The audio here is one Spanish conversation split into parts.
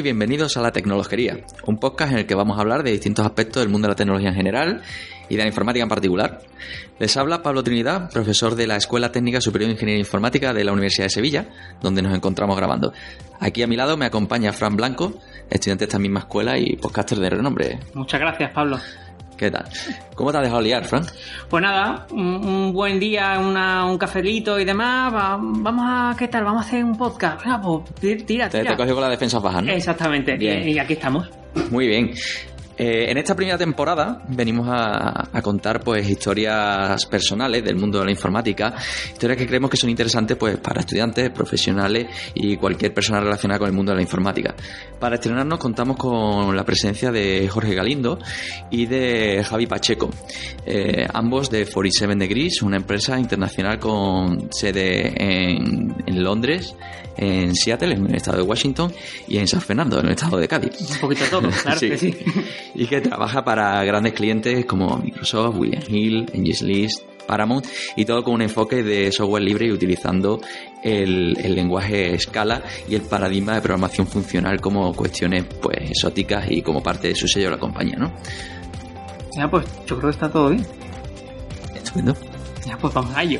bienvenidos a La Tecnologería, un podcast en el que vamos a hablar de distintos aspectos del mundo de la tecnología en general y de la informática en particular. Les habla Pablo Trinidad, profesor de la Escuela Técnica Superior de Ingeniería Informática de la Universidad de Sevilla, donde nos encontramos grabando. Aquí a mi lado me acompaña Fran Blanco, estudiante de esta misma escuela y podcaster de renombre. Muchas gracias, Pablo. ¿Qué tal? ¿Cómo te has dejado liar, Fran? Pues nada, un buen día, un cafelito y demás. Vamos a... ¿Qué tal? Vamos a hacer un podcast. Ah, pues tira. Te cogió con las defensas bajas, ¿no? Exactamente. Bien. Y aquí estamos. Muy bien. En esta primera temporada venimos a contar pues historias personales del mundo de la informática, historias que creemos que son interesantes pues para estudiantes, profesionales y cualquier persona relacionada con el mundo de la informática. Para estrenarnos contamos con la presencia de Jorge Galindo y de Javi Pacheco, ambos de 47 Degrees, una empresa internacional con sede en Londres, en Seattle, en el estado de Washington, y en San Fernando, en el estado de Cádiz. Un poquito todo, claro. Sí. Que sí. Y que trabaja para grandes clientes como Microsoft, William Hill, Angie's List, Paramount, y todo con un enfoque de software libre y utilizando el lenguaje Scala y el paradigma de programación funcional como cuestiones pues exóticas y como parte de su sello de la compañía, ¿no? Ya, pues yo creo que está todo bien. Estupendo. Ya, pues vamos a ello.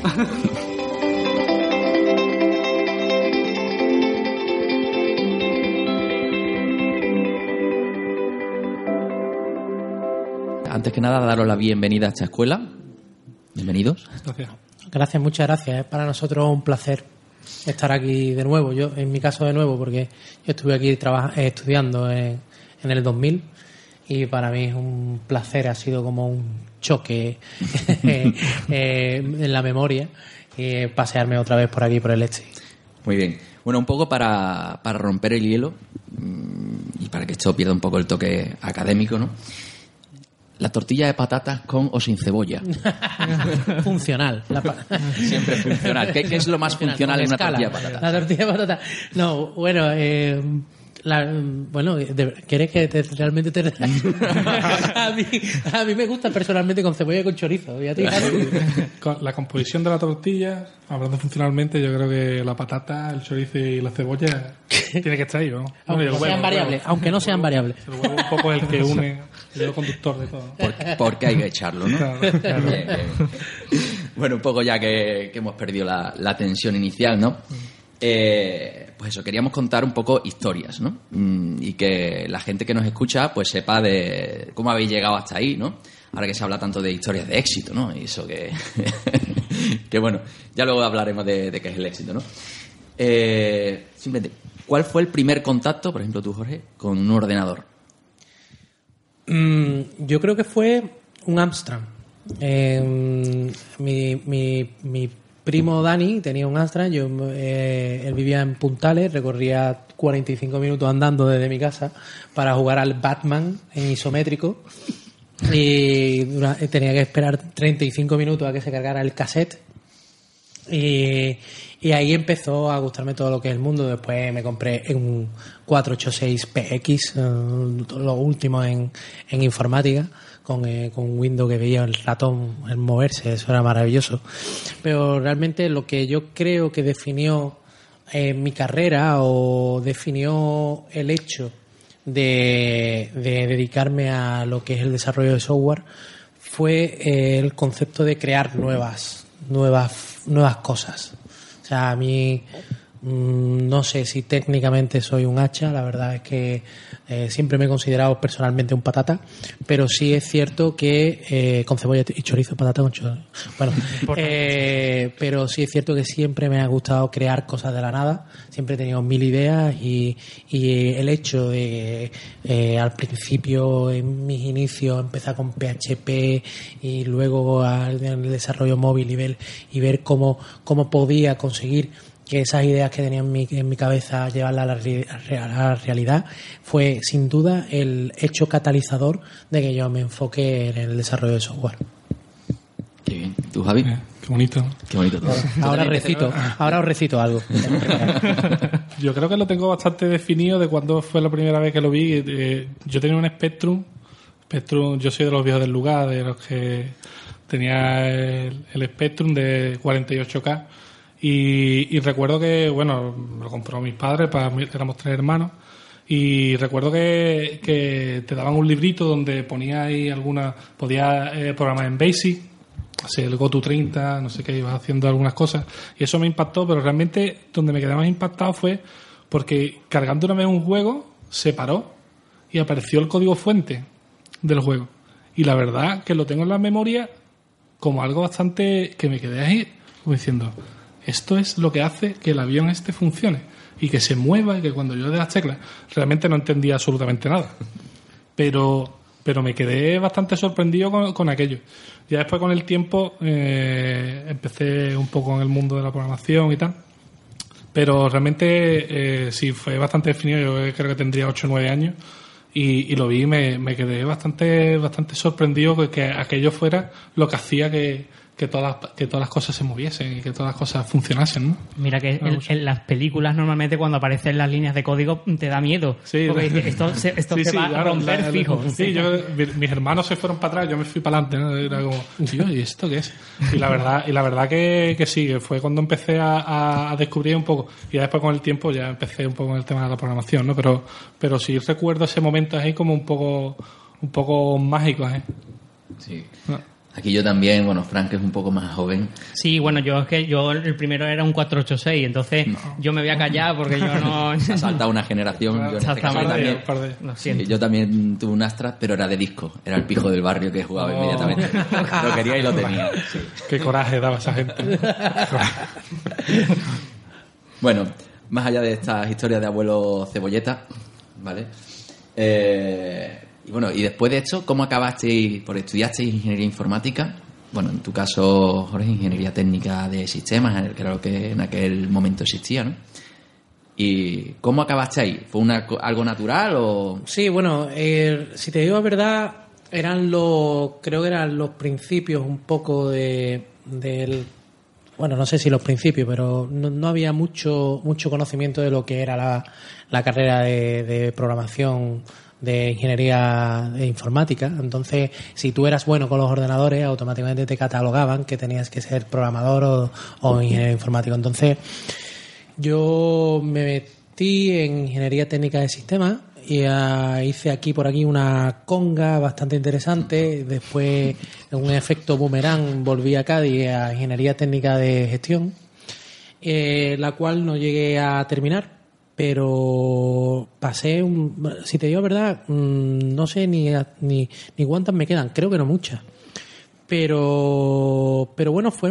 Antes que nada, daros la bienvenida a esta escuela. Bienvenidos. Gracias, muchas gracias. Es para nosotros un placer estar aquí de nuevo. Yo, en mi caso, de nuevo, porque yo estuve aquí estudiando en el 2000 y para mí es un placer, ha sido como un choque en la memoria pasearme otra vez por aquí, por el este. Muy bien. Bueno, un poco para romper el hielo y para que esto pierda un poco el toque académico, ¿no? La tortilla de patatas con o sin cebolla. Funcional. Siempre funcional. ¿Qué es lo más funcional en una tortilla de patatas? La tortilla de patatas. No, bueno, ¿quieres que realmente te... a mí me gusta personalmente con cebolla y con chorizo. ¿Y a ti, Javi? Con la composición de la tortilla, hablando funcionalmente, yo creo que la patata, el chorizo y la cebolla tiene que estar ahí, ¿no? Aunque no sean variables. El huevo un poco el que une, el hilo conductor de todo. Porque hay que echarlo, ¿no? Claro. Bien. Bueno, un poco ya que hemos perdido la tensión inicial, ¿no? Pues eso, queríamos contar un poco historias, ¿no? Y que la gente que nos escucha pues sepa de cómo habéis llegado hasta ahí, ¿no? Ahora que se habla tanto de historias de éxito, ¿no? Y eso que... que bueno, ya luego hablaremos de qué es el éxito, ¿no? Simplemente, ¿cuál fue el primer contacto, por ejemplo tú, Jorge, con un ordenador? Yo creo que fue un Amstrad. Mi primo Dani tenía un Amstrad. Él vivía en Puntales, recorría 45 minutos andando desde mi casa para jugar al Batman en isométrico y tenía que esperar 35 minutos a que se cargara el cassette y ahí empezó a gustarme todo lo que es el mundo. Después me compré un 486PX, lo último en informática, con Windows, que veía el ratón el moverse, eso era maravilloso. Pero realmente lo que yo creo que definió mi carrera o definió el hecho de dedicarme a lo que es el desarrollo de software fue el concepto de crear nuevas cosas. O sea, a mí no sé si técnicamente soy un hacha, la verdad es que siempre me he considerado personalmente un patata, pero sí es cierto que con cebolla y chorizo, patata con chorizo, bueno, pero sí es cierto que siempre me ha gustado crear cosas de la nada, siempre he tenido mil ideas y el hecho de al principio, en mis inicios, empezar con PHP y luego en el desarrollo móvil y ver cómo podía conseguir que esas ideas que tenía en mi cabeza llevarlas a la realidad, fue sin duda el hecho catalizador de que yo me enfoque en el desarrollo de software. Qué bien. ¿Tú, Javi? Qué bonito. Qué bonito todo. Ahora os recito algo. Yo creo que lo tengo bastante definido de cuando fue la primera vez que lo vi. Yo tenía un Spectrum, yo soy de los viejos del lugar, de los que tenía el Spectrum de 48K. Y recuerdo que, bueno, me lo compró mis padres, éramos 3 hermanos, Y recuerdo que te daban un librito donde ponía ahí podías programar en BASIC, así el GoTo 30, no sé qué, ibas haciendo algunas cosas, y eso me impactó, pero realmente donde me quedé más impactado fue porque cargando una vez un juego se paró y apareció el código fuente del juego, y la verdad que lo tengo en la memoria como algo bastante que me quedé ahí como diciendo, esto es lo que hace que el avión funcione y que se mueva, y que cuando yo le las teclas realmente no entendía absolutamente nada, pero me quedé bastante sorprendido con aquello. Ya después con el tiempo empecé un poco en el mundo de la programación y tal, pero realmente sí fue bastante definido. Yo creo que tendría 8 o 9 años y lo vi y me quedé bastante sorprendido que aquello fuera lo que hacía que todas las cosas se moviesen y que todas las cosas funcionasen, ¿no? Mira que en las películas normalmente cuando aparecen las líneas de código te da miedo. Sí, porque esto se va a romper fijo. Sí, mis hermanos se fueron para atrás, yo me fui para adelante, ¿no? Era como, tío, ¿y esto qué es? Y la verdad que sí, que fue cuando empecé a descubrir un poco. Y después con el tiempo ya empecé un poco con el tema de la programación, ¿no? Pero sí recuerdo ese momento ahí como un poco mágico, ¿eh? Sí. ¿No? Aquí yo también, bueno, Frank es un poco más joven. Sí, bueno, yo el primero era un 486, entonces yo me voy a callar porque yo no... Ha saltado una generación. Yo, en este caso también, yo también tuve un Astra, pero era de disco. Era el pijo del barrio que jugaba inmediatamente. Lo quería y lo tenía. Sí. Qué coraje daba esa gente. Bueno, más allá de estas historias de abuelo Cebolleta, ¿vale? Y bueno, y después de esto, ¿cómo acabasteis? Porque estudiasteis ingeniería informática. Bueno, en tu caso, Jorge, ingeniería técnica de sistemas, que era lo que en aquel momento existía, ¿no? ¿Y cómo acabaste ahí? ¿Fue algo natural o...? Sí, bueno, si te digo la verdad, creo que eran los principios un poco del... Bueno, no sé si los principios, pero no había mucho conocimiento de lo que era la carrera de programación de ingeniería informática. Entonces, si tú eras bueno con los ordenadores, automáticamente te catalogaban que tenías que ser programador o ingeniero informático. Entonces, yo me metí en ingeniería técnica de sistemas y hice aquí por aquí una conga bastante interesante. Después, en un efecto boomerang, volví a Cádiz a ingeniería técnica de gestión, la cual no llegué a terminar. Pero pasé, si te digo la verdad, no sé ni cuántas me quedan, creo que no muchas. Pero bueno, fue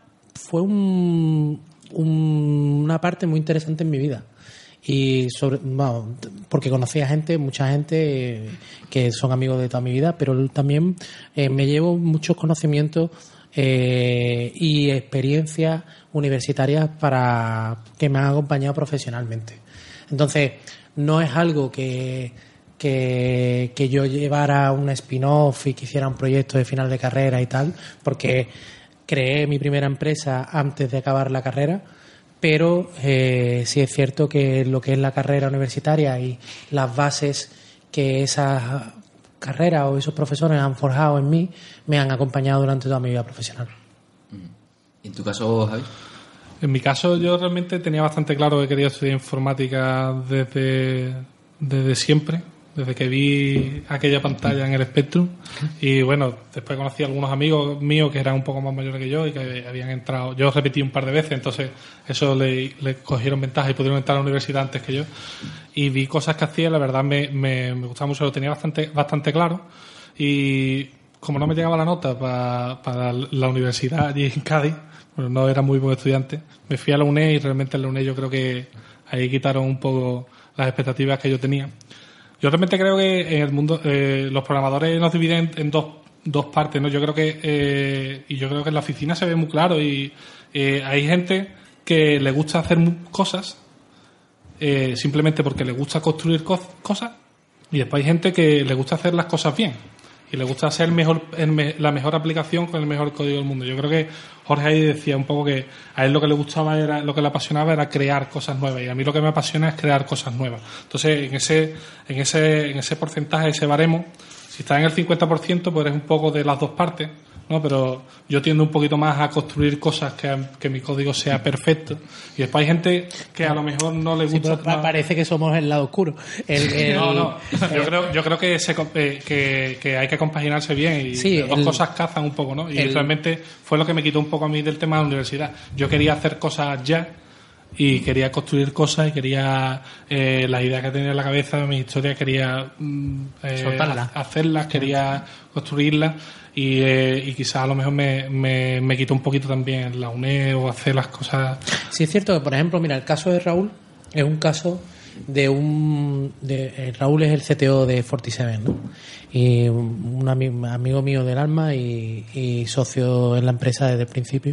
una parte muy interesante en mi vida. Y porque conocí a mucha gente que son amigos de toda mi vida, pero también me llevo muchos conocimientos y experiencias universitarias que me han acompañado profesionalmente. Entonces, no es algo que yo llevara un spin-off y que hiciera un proyecto de final de carrera y tal, porque creé mi primera empresa antes de acabar la carrera, pero sí es cierto que lo que es la carrera universitaria y las bases que esas carreras o esos profesores han forjado en mí me han acompañado durante toda mi vida profesional. ¿Y en tu caso, Javi? En mi caso, yo realmente tenía bastante claro que quería estudiar informática desde siempre, desde que vi aquella pantalla en el Spectrum. Y bueno, después conocí a algunos amigos míos que eran un poco más mayores que yo y que habían entrado. Yo repetí un par de veces, entonces eso le cogieron ventaja y pudieron entrar a la universidad antes que yo. Y vi cosas que hacía, la verdad me gustaba mucho, lo tenía bastante claro. Y como no me llegaba la nota para la universidad allí en Cádiz, bueno, no era muy buen estudiante, me fui a la UNED y realmente en la UNED yo creo que ahí quitaron un poco las expectativas que yo tenía. Yo realmente creo que en el mundo los programadores nos dividen en dos partes, ¿no? Yo creo que en la oficina se ve muy claro y hay gente que le gusta hacer cosas simplemente porque le gusta construir cosas, y después hay gente que le gusta hacer las cosas bien y le gusta hacer la mejor aplicación con el mejor código del mundo. Yo creo que Jorge ahí decía un poco que a él lo que le gustaba lo que le apasionaba era crear cosas nuevas, y a mí lo que me apasiona es crear cosas nuevas. Entonces, en ese porcentaje, ese baremo, si estás en el 50%, pues eres un poco de las dos partes, ¿no? Pero yo tiendo un poquito más a construir cosas que mi código sea perfecto. Y después hay gente que a lo mejor no le gusta. Sí, parece que somos el lado oscuro. No. Yo creo que hay que compaginarse bien y sí, las dos cosas cazan un poco, ¿no? Y realmente fue lo que me quitó un poco a mí del tema de la universidad. Yo quería hacer cosas ya y quería construir cosas y quería las ideas que tenía en la cabeza, mis historias, quería hacerlas, quería construirlas y quizás a lo mejor me quitó un poquito también la UNED o hacer las cosas. Sí, es cierto que, por ejemplo, mira, el caso de Raúl es un caso Raúl es el CTO de 47, ¿no? Y un amigo mío del alma y socio en la empresa desde el principio.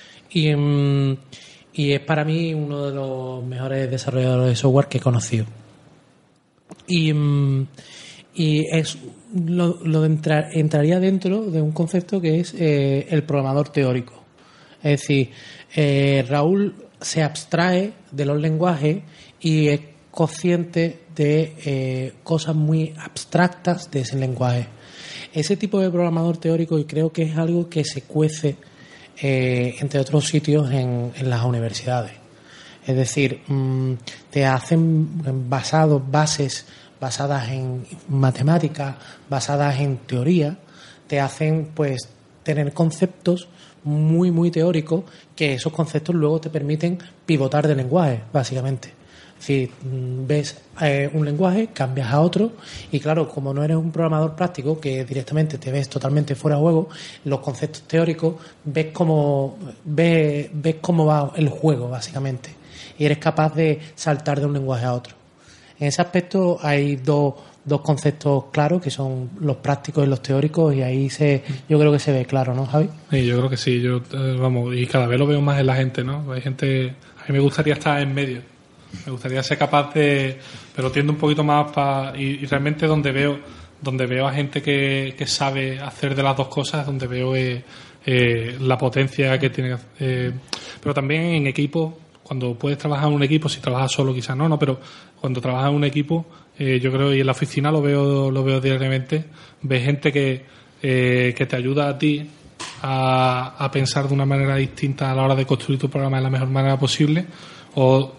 Y es para mí uno de los mejores desarrolladores de software que he conocido. Y es entraría dentro de un concepto que es el programador teórico. Es decir, Raúl se abstrae de los lenguajes y es consciente de cosas muy abstractas de ese lenguaje. Ese tipo de programador teórico, y creo que es algo que se cuece entre otros sitios en las universidades. Es decir, te hacen bases basadas en matemáticas, basadas en teoría, te hacen pues tener conceptos muy muy teóricos, que esos conceptos luego te permiten pivotar de lenguaje, básicamente. Es decir, ves un lenguaje, cambias a otro y claro, como no eres un programador práctico que directamente te ves totalmente fuera de juego, los conceptos teóricos ves cómo va el juego, básicamente, y eres capaz de saltar de un lenguaje a otro. En ese aspecto hay dos conceptos claros, que son los prácticos y los teóricos, y ahí yo creo que se ve claro, ¿no, Javi? Sí, yo creo que sí. Y cada vez lo veo más en la gente, ¿no? Hay gente, a mí me gustaría estar en medio. Me gustaría ser capaz pero tiendo un poquito más y realmente donde veo a gente que sabe hacer de las dos cosas, donde veo la potencia que tiene. Pero también en equipo, cuando puedes trabajar en un equipo, si trabajas solo quizás no, pero cuando trabajas en un equipo, yo creo, y en la oficina lo veo diariamente, ves gente que te ayuda a ti a pensar de una manera distinta a la hora de construir tu programa de la mejor manera posible, o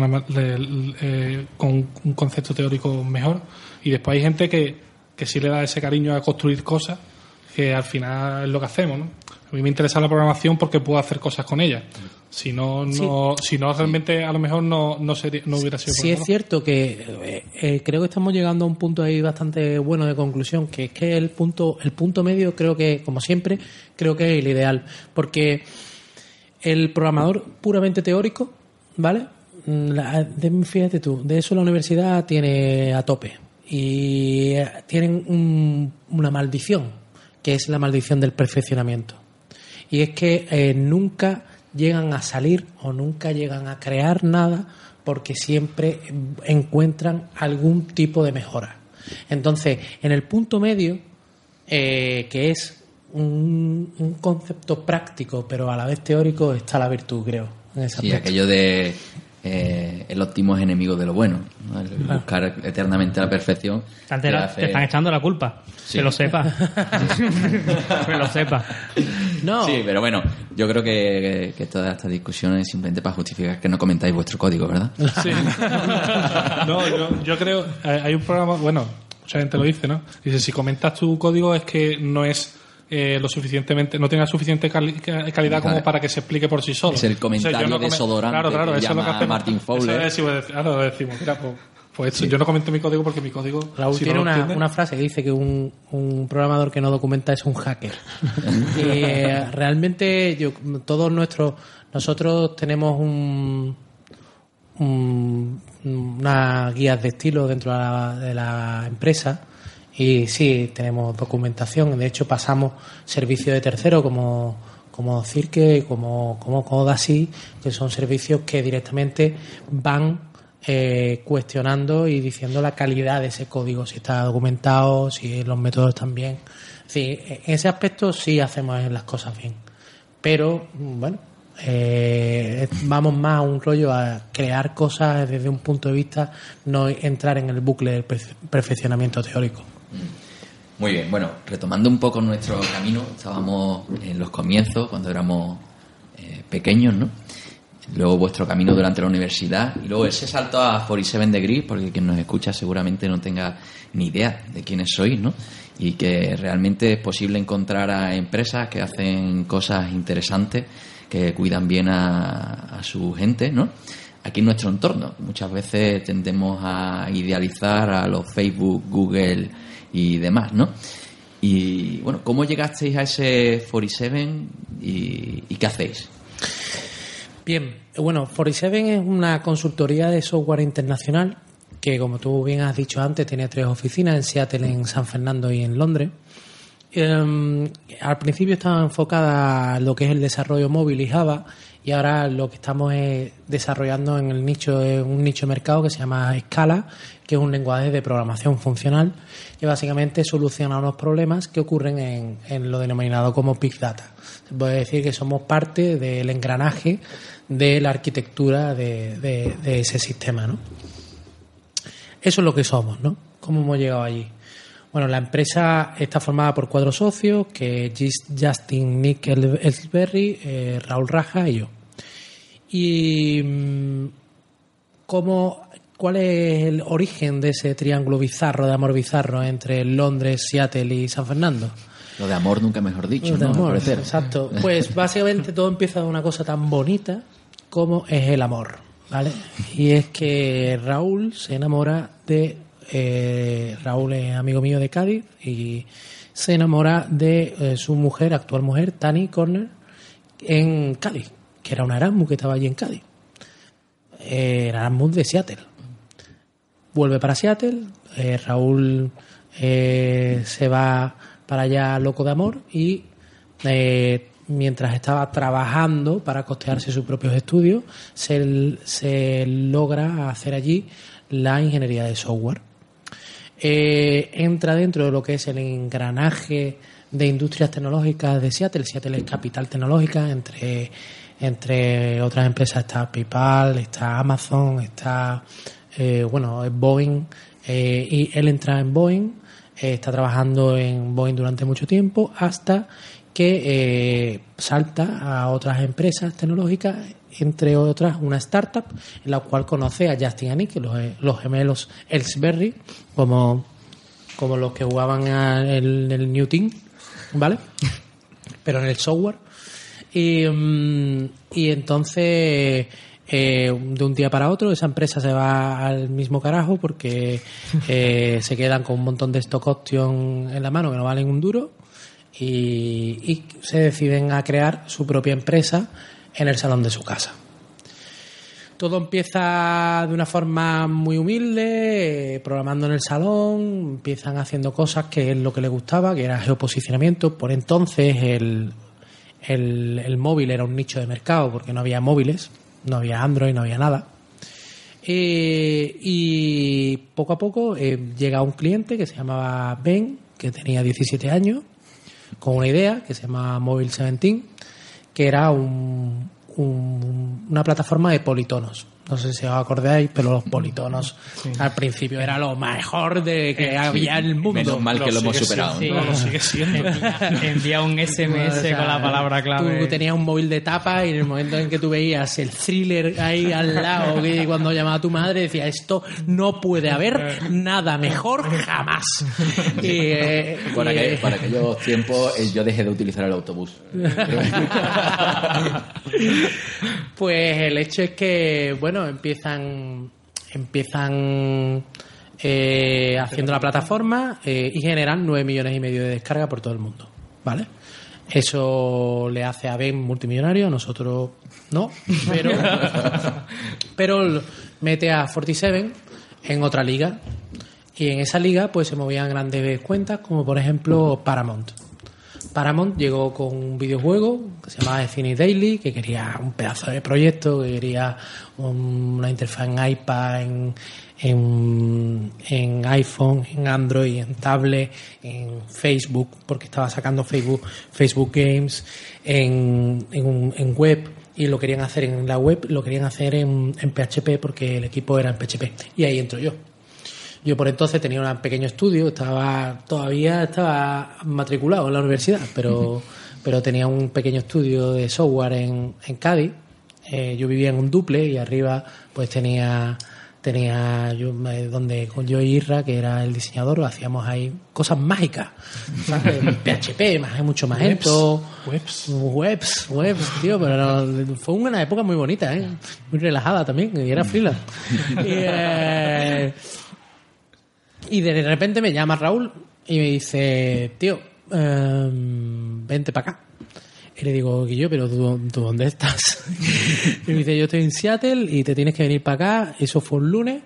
con un concepto teórico mejor, y después hay gente que sí le da ese cariño a construir cosas, que al final es lo que hacemos, ¿no? A mí me interesa la programación porque puedo hacer cosas con ella. Si no realmente a lo mejor no hubiera sido. Sí, es cierto que creo que estamos llegando a un punto ahí bastante bueno de conclusión, que es que el punto medio, creo que, como siempre, creo que es el ideal, porque el programador puramente teórico, ¿vale? Fíjate tú, de eso la universidad tiene a tope, y tienen una maldición, que es la maldición del perfeccionamiento, y es que nunca llegan a salir o nunca llegan a crear nada, porque siempre encuentran algún tipo de mejora. Entonces, en el punto medio, que es un concepto práctico pero a la vez teórico, está la virtud, creo, en ese aspecto. Aquello de el óptimo es enemigo de lo bueno, ¿no? El buscar eternamente la perfección. Te están echando la culpa, sí. Que lo sepas. Que lo sepas. No. Sí, pero bueno, yo creo que todas estas discusiones es simplemente para justificar que no comentáis vuestro código, ¿verdad? Sí. No, yo creo, hay un programa, bueno, mucha gente lo dice, ¿no? Dice, si comentas tu código es que no es lo suficientemente, no tenga suficiente calidad como para que se explique por sí solo. Es el comentario desodorante, claro, que eso llama es lo que hacemos. Martin Fowler. Lo decimos, mira, pues sí. Yo no comento mi código porque mi código... Raúl tiene una frase que dice que un programador que no documenta es un hacker. Y realmente nosotros tenemos unas guías de estilo dentro de la empresa. Y sí, tenemos documentación. De hecho, pasamos servicios de tercero como Cirque, como Codasí, que son servicios que directamente van cuestionando y diciendo la calidad de ese código, si está documentado, si los métodos están bien. Sí, en ese aspecto sí hacemos las cosas bien. Pero, bueno, vamos más a un rollo a crear cosas desde un punto de vista, no entrar en el bucle del perfeccionamiento teórico. Muy bien, bueno, retomando un poco nuestro camino, estábamos en los comienzos, cuando éramos pequeños, ¿no? Luego vuestro camino durante la universidad y luego ese salto a 47 Degrees, porque quien nos escucha seguramente no tenga ni idea de quiénes sois, ¿no? Y que realmente es posible encontrar a empresas que hacen cosas interesantes, que cuidan bien a su gente, ¿no? Aquí en nuestro entorno. Muchas veces tendemos a idealizar a los Facebook, Google y demás, ¿no? Y bueno, ¿cómo llegasteis a ese 47 y qué hacéis? Bien, bueno, 47 es una consultoría de software internacional que, como tú bien has dicho antes, tiene 3 oficinas, en Seattle, en San Fernando y en Londres. Al principio estaba enfocada en lo que es el desarrollo móvil y Java, y ahora lo que estamos es desarrollando en el nicho, un nicho de mercado que se llama Scala, que es un lenguaje de programación funcional que básicamente soluciona unos problemas que ocurren en lo denominado como Big Data. Se puede decir que somos parte del engranaje de la arquitectura de ese sistema, ¿no? Eso es lo que somos, ¿no? ¿Cómo hemos llegado allí? Bueno, la empresa está formada por 4 socios, que es Justin, Nick Elsberry, Raúl Raja y yo. Y ¿cuál es el origen de ese triángulo bizarro, de amor bizarro, entre Londres, Seattle y San Fernando? Lo de amor nunca mejor dicho, Lo de ¿no? amor, exacto. Pues básicamente todo empieza de una cosa tan bonita como es el amor, ¿vale? Y es que Raúl se enamora de... Raúl es amigo mío de Cádiz y se enamora de su mujer, actual mujer, Tani Corner, en Cádiz, que era una Erasmus que estaba allí en Cádiz. Erasmus de Seattle. Vuelve para Seattle, Raúl se va para allá loco de amor y mientras estaba trabajando para costearse sus propios estudios, se logra hacer allí la ingeniería de software. Entra dentro de lo que es el engranaje de industrias tecnológicas de Seattle. Seattle es capital tecnológica, entre otras empresas está PayPal, está Amazon, está Boeing, y él entra en Boeing, está trabajando en Boeing durante mucho tiempo hasta que salta a otras empresas tecnológicas, entre otras una startup en la cual conoce a Justin y Nick, los gemelos Elsberry, como los que jugaban en el New Team, ¿vale? Pero en el software. Y entonces de un día para otro esa empresa se va al mismo carajo porque se quedan con un montón de stock option en la mano que no valen un duro y se deciden a crear su propia empresa en el salón de su casa. Todo empieza de una forma muy humilde, programando en el salón, empiezan haciendo cosas que es lo que les gustaba, que era geoposicionamiento. Por entonces el móvil era un nicho de mercado porque no había móviles, no había Android, no había nada. Y poco a poco llega un cliente que se llamaba Ben, que tenía 17 años, con una idea que se llama Mobile 17, que era una plataforma de politonos. No sé si os acordáis, pero los politonos al principio era lo mejor de que había en el mundo. Menos mal que lo hemos superado. Sí, lo sigue siendo. Envía un SMS con la palabra clave. Tú tenías un móvil de tapa y en el momento en que tú veías el thriller ahí al lado, que cuando llamaba a tu madre decía, esto no puede haber nada mejor jamás. Por aquellos tiempos yo dejé de utilizar el autobús. Pues el hecho es que, bueno, empiezan haciendo la plataforma y generan 9,5 millones de descargas por todo el mundo, ¿vale? Eso le hace a Ben multimillonario, a nosotros no, pero mete a 47 en otra liga y en esa liga pues se movían grandes cuentas como por ejemplo Paramount. Paramount llegó con un videojuego que se llamaba Infinite Daily, que quería un pedazo de proyecto, que quería una interfaz en iPad, en iPhone, en Android, en tablet, en Facebook, porque estaba sacando Facebook Games, en web, y lo querían hacer en la web, lo querían hacer en PHP porque el equipo era en PHP. Y ahí entro yo. Yo por entonces tenía un pequeño estudio, todavía estaba matriculado en la universidad, pero tenía un pequeño estudio de software en Cádiz. Yo vivía en un dúplex y arriba pues tenía yo, donde con yo y Irra, que era el diseñador, hacíamos ahí cosas mágicas, ¿sabes? PHP, mucho Magento, webs, tío, pero fue una época muy bonita, muy relajada también, y era freelance. Y de repente me llama Raúl y me dice, tío, vente para acá. Y le digo, Guillo, pero ¿tú dónde estás? Y me dice, yo estoy en Seattle y te tienes que venir para acá. Eso fue un lunes.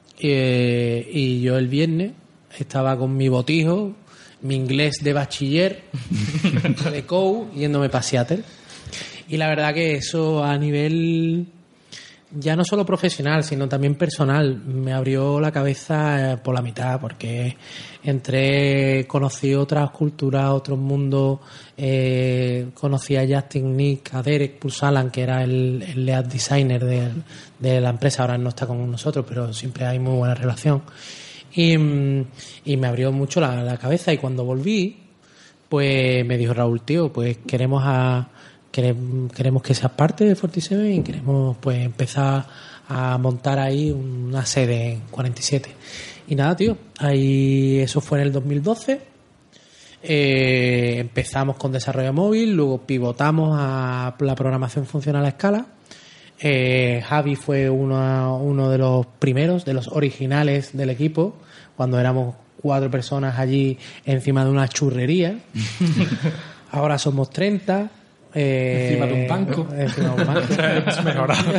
Y yo el viernes estaba con mi botijo, mi inglés de bachiller, de COU, yéndome para Seattle. Y la verdad que eso a nivel ya no solo profesional, sino también personal, me abrió la cabeza por la mitad, porque conocí otras culturas, otros mundos, conocí a Justin, Nick, a Derek Pursalan, que era el lead designer de la empresa. Ahora no está con nosotros, pero siempre hay muy buena relación. Y me abrió mucho la cabeza, y cuando volví, pues me dijo Raúl, tío, pues queremos que seas parte de 47 y queremos pues empezar a montar ahí una sede en 47. Y nada, tío, ahí eso fue en el 2012. Empezamos con desarrollo móvil, luego pivotamos a la programación funcional a escala. Javi fue uno de los primeros, de los originales del equipo, cuando éramos 4 personas allí encima de una churrería. Ahora somos 30. Encima de un banco. Es mejorado.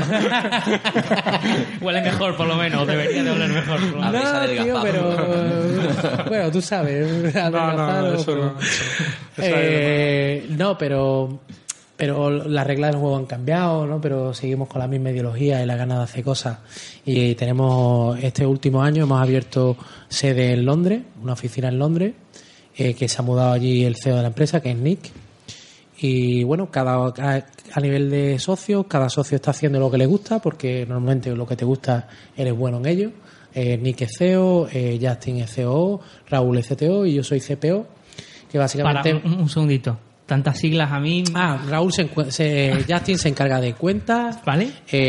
Huele mejor, por lo menos. Debería de oler mejor. No, tío, pero bueno, tú sabes. No, pero las reglas del juego han cambiado, ¿no? Pero seguimos con la misma ideología y la ganas de hacer cosas. Y tenemos, este último año hemos abierto sede en Londres, una oficina en Londres, que se ha mudado allí el CEO de la empresa, que es Nick. Y bueno, a nivel de socios, cada socio está haciendo lo que le gusta, porque normalmente lo que te gusta eres bueno en ello. Nick es CEO, Justin es COO, Raúl es CTO y yo soy CPO, que básicamente... Para, un segundito. Tantas siglas a mí... Raúl Justin se encarga de cuentas, ¿vale?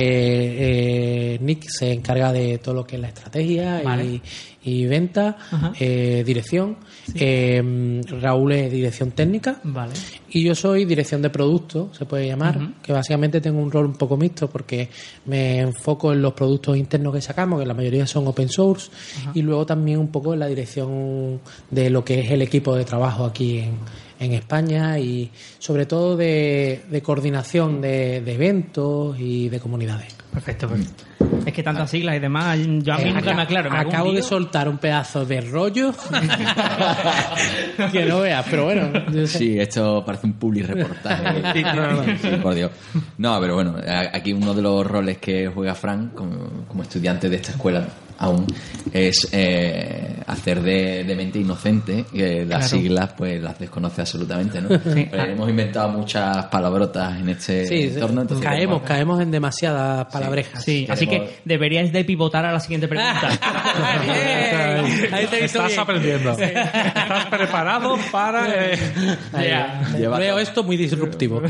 Nick se encarga de todo lo que es la estrategia, ¿vale? y venta, dirección. Sí. Raúl es dirección técnica, vale. Y yo soy dirección de producto, se puede llamar, que básicamente tengo un rol un poco mixto porque me enfoco en los productos internos que sacamos, que la mayoría son open source, y luego también un poco en la dirección de lo que es el equipo de trabajo aquí en España, y sobre todo de coordinación de eventos y de comunidades. Perfecto. Es que tantas siglas y demás, yo a mí nunca me aclaro. Acabo de soltar un pedazo de rollo que no veas, pero bueno. Sí, esto parece un public reportaje. Sí, por Dios. No, pero bueno, aquí uno de los roles que juega Fran como estudiante de esta escuela aún es hacer de mente inocente, que las siglas pues las desconoce absolutamente, ¿no? Sí. Hemos inventado muchas palabrotas en este entorno, entonces caemos en demasiadas palabrejas. Sí, así que deberíais de pivotar a la siguiente pregunta. Ahí te estás aprendiendo. Estás preparado para... Veo esto muy disruptivo.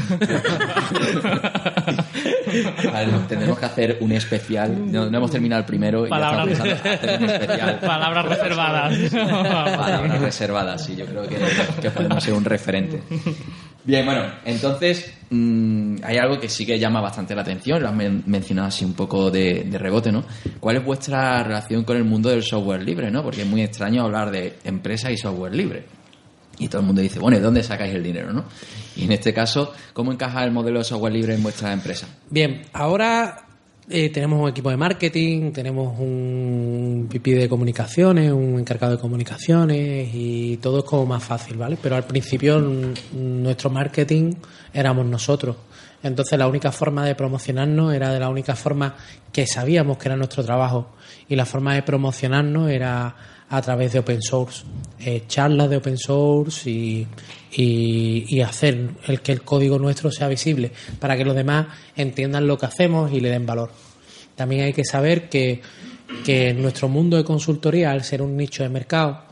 Vale, tenemos que hacer un especial. No hemos terminado el primero y ya estamos pensando hacer un especial. Palabras reservadas. Palabras reservadas, sí, yo creo que podemos ser un referente. Bien, bueno, entonces hay algo que sí que llama bastante la atención, lo has mencionado así un poco de rebote, ¿no? ¿Cuál es vuestra relación con el mundo del software libre, ¿no? Porque es muy extraño hablar de empresa y software libre. Y todo el mundo dice, bueno, ¿de dónde sacáis el dinero, no? Y en este caso, ¿cómo encaja el modelo de software libre en vuestra empresa? Bien, ahora tenemos un equipo de marketing, tenemos un VP de comunicaciones, un encargado de comunicaciones, y todo es como más fácil, ¿vale? Pero al principio nuestro marketing éramos nosotros. Entonces la única forma de promocionarnos era de la única forma que sabíamos que era nuestro trabajo, y la forma de promocionarnos era a través de open source, charlas de open source y hacer que el código nuestro sea visible para que los demás entiendan lo que hacemos y le den valor. También hay que saber que que en nuestro mundo de consultoría, al ser un nicho de mercado,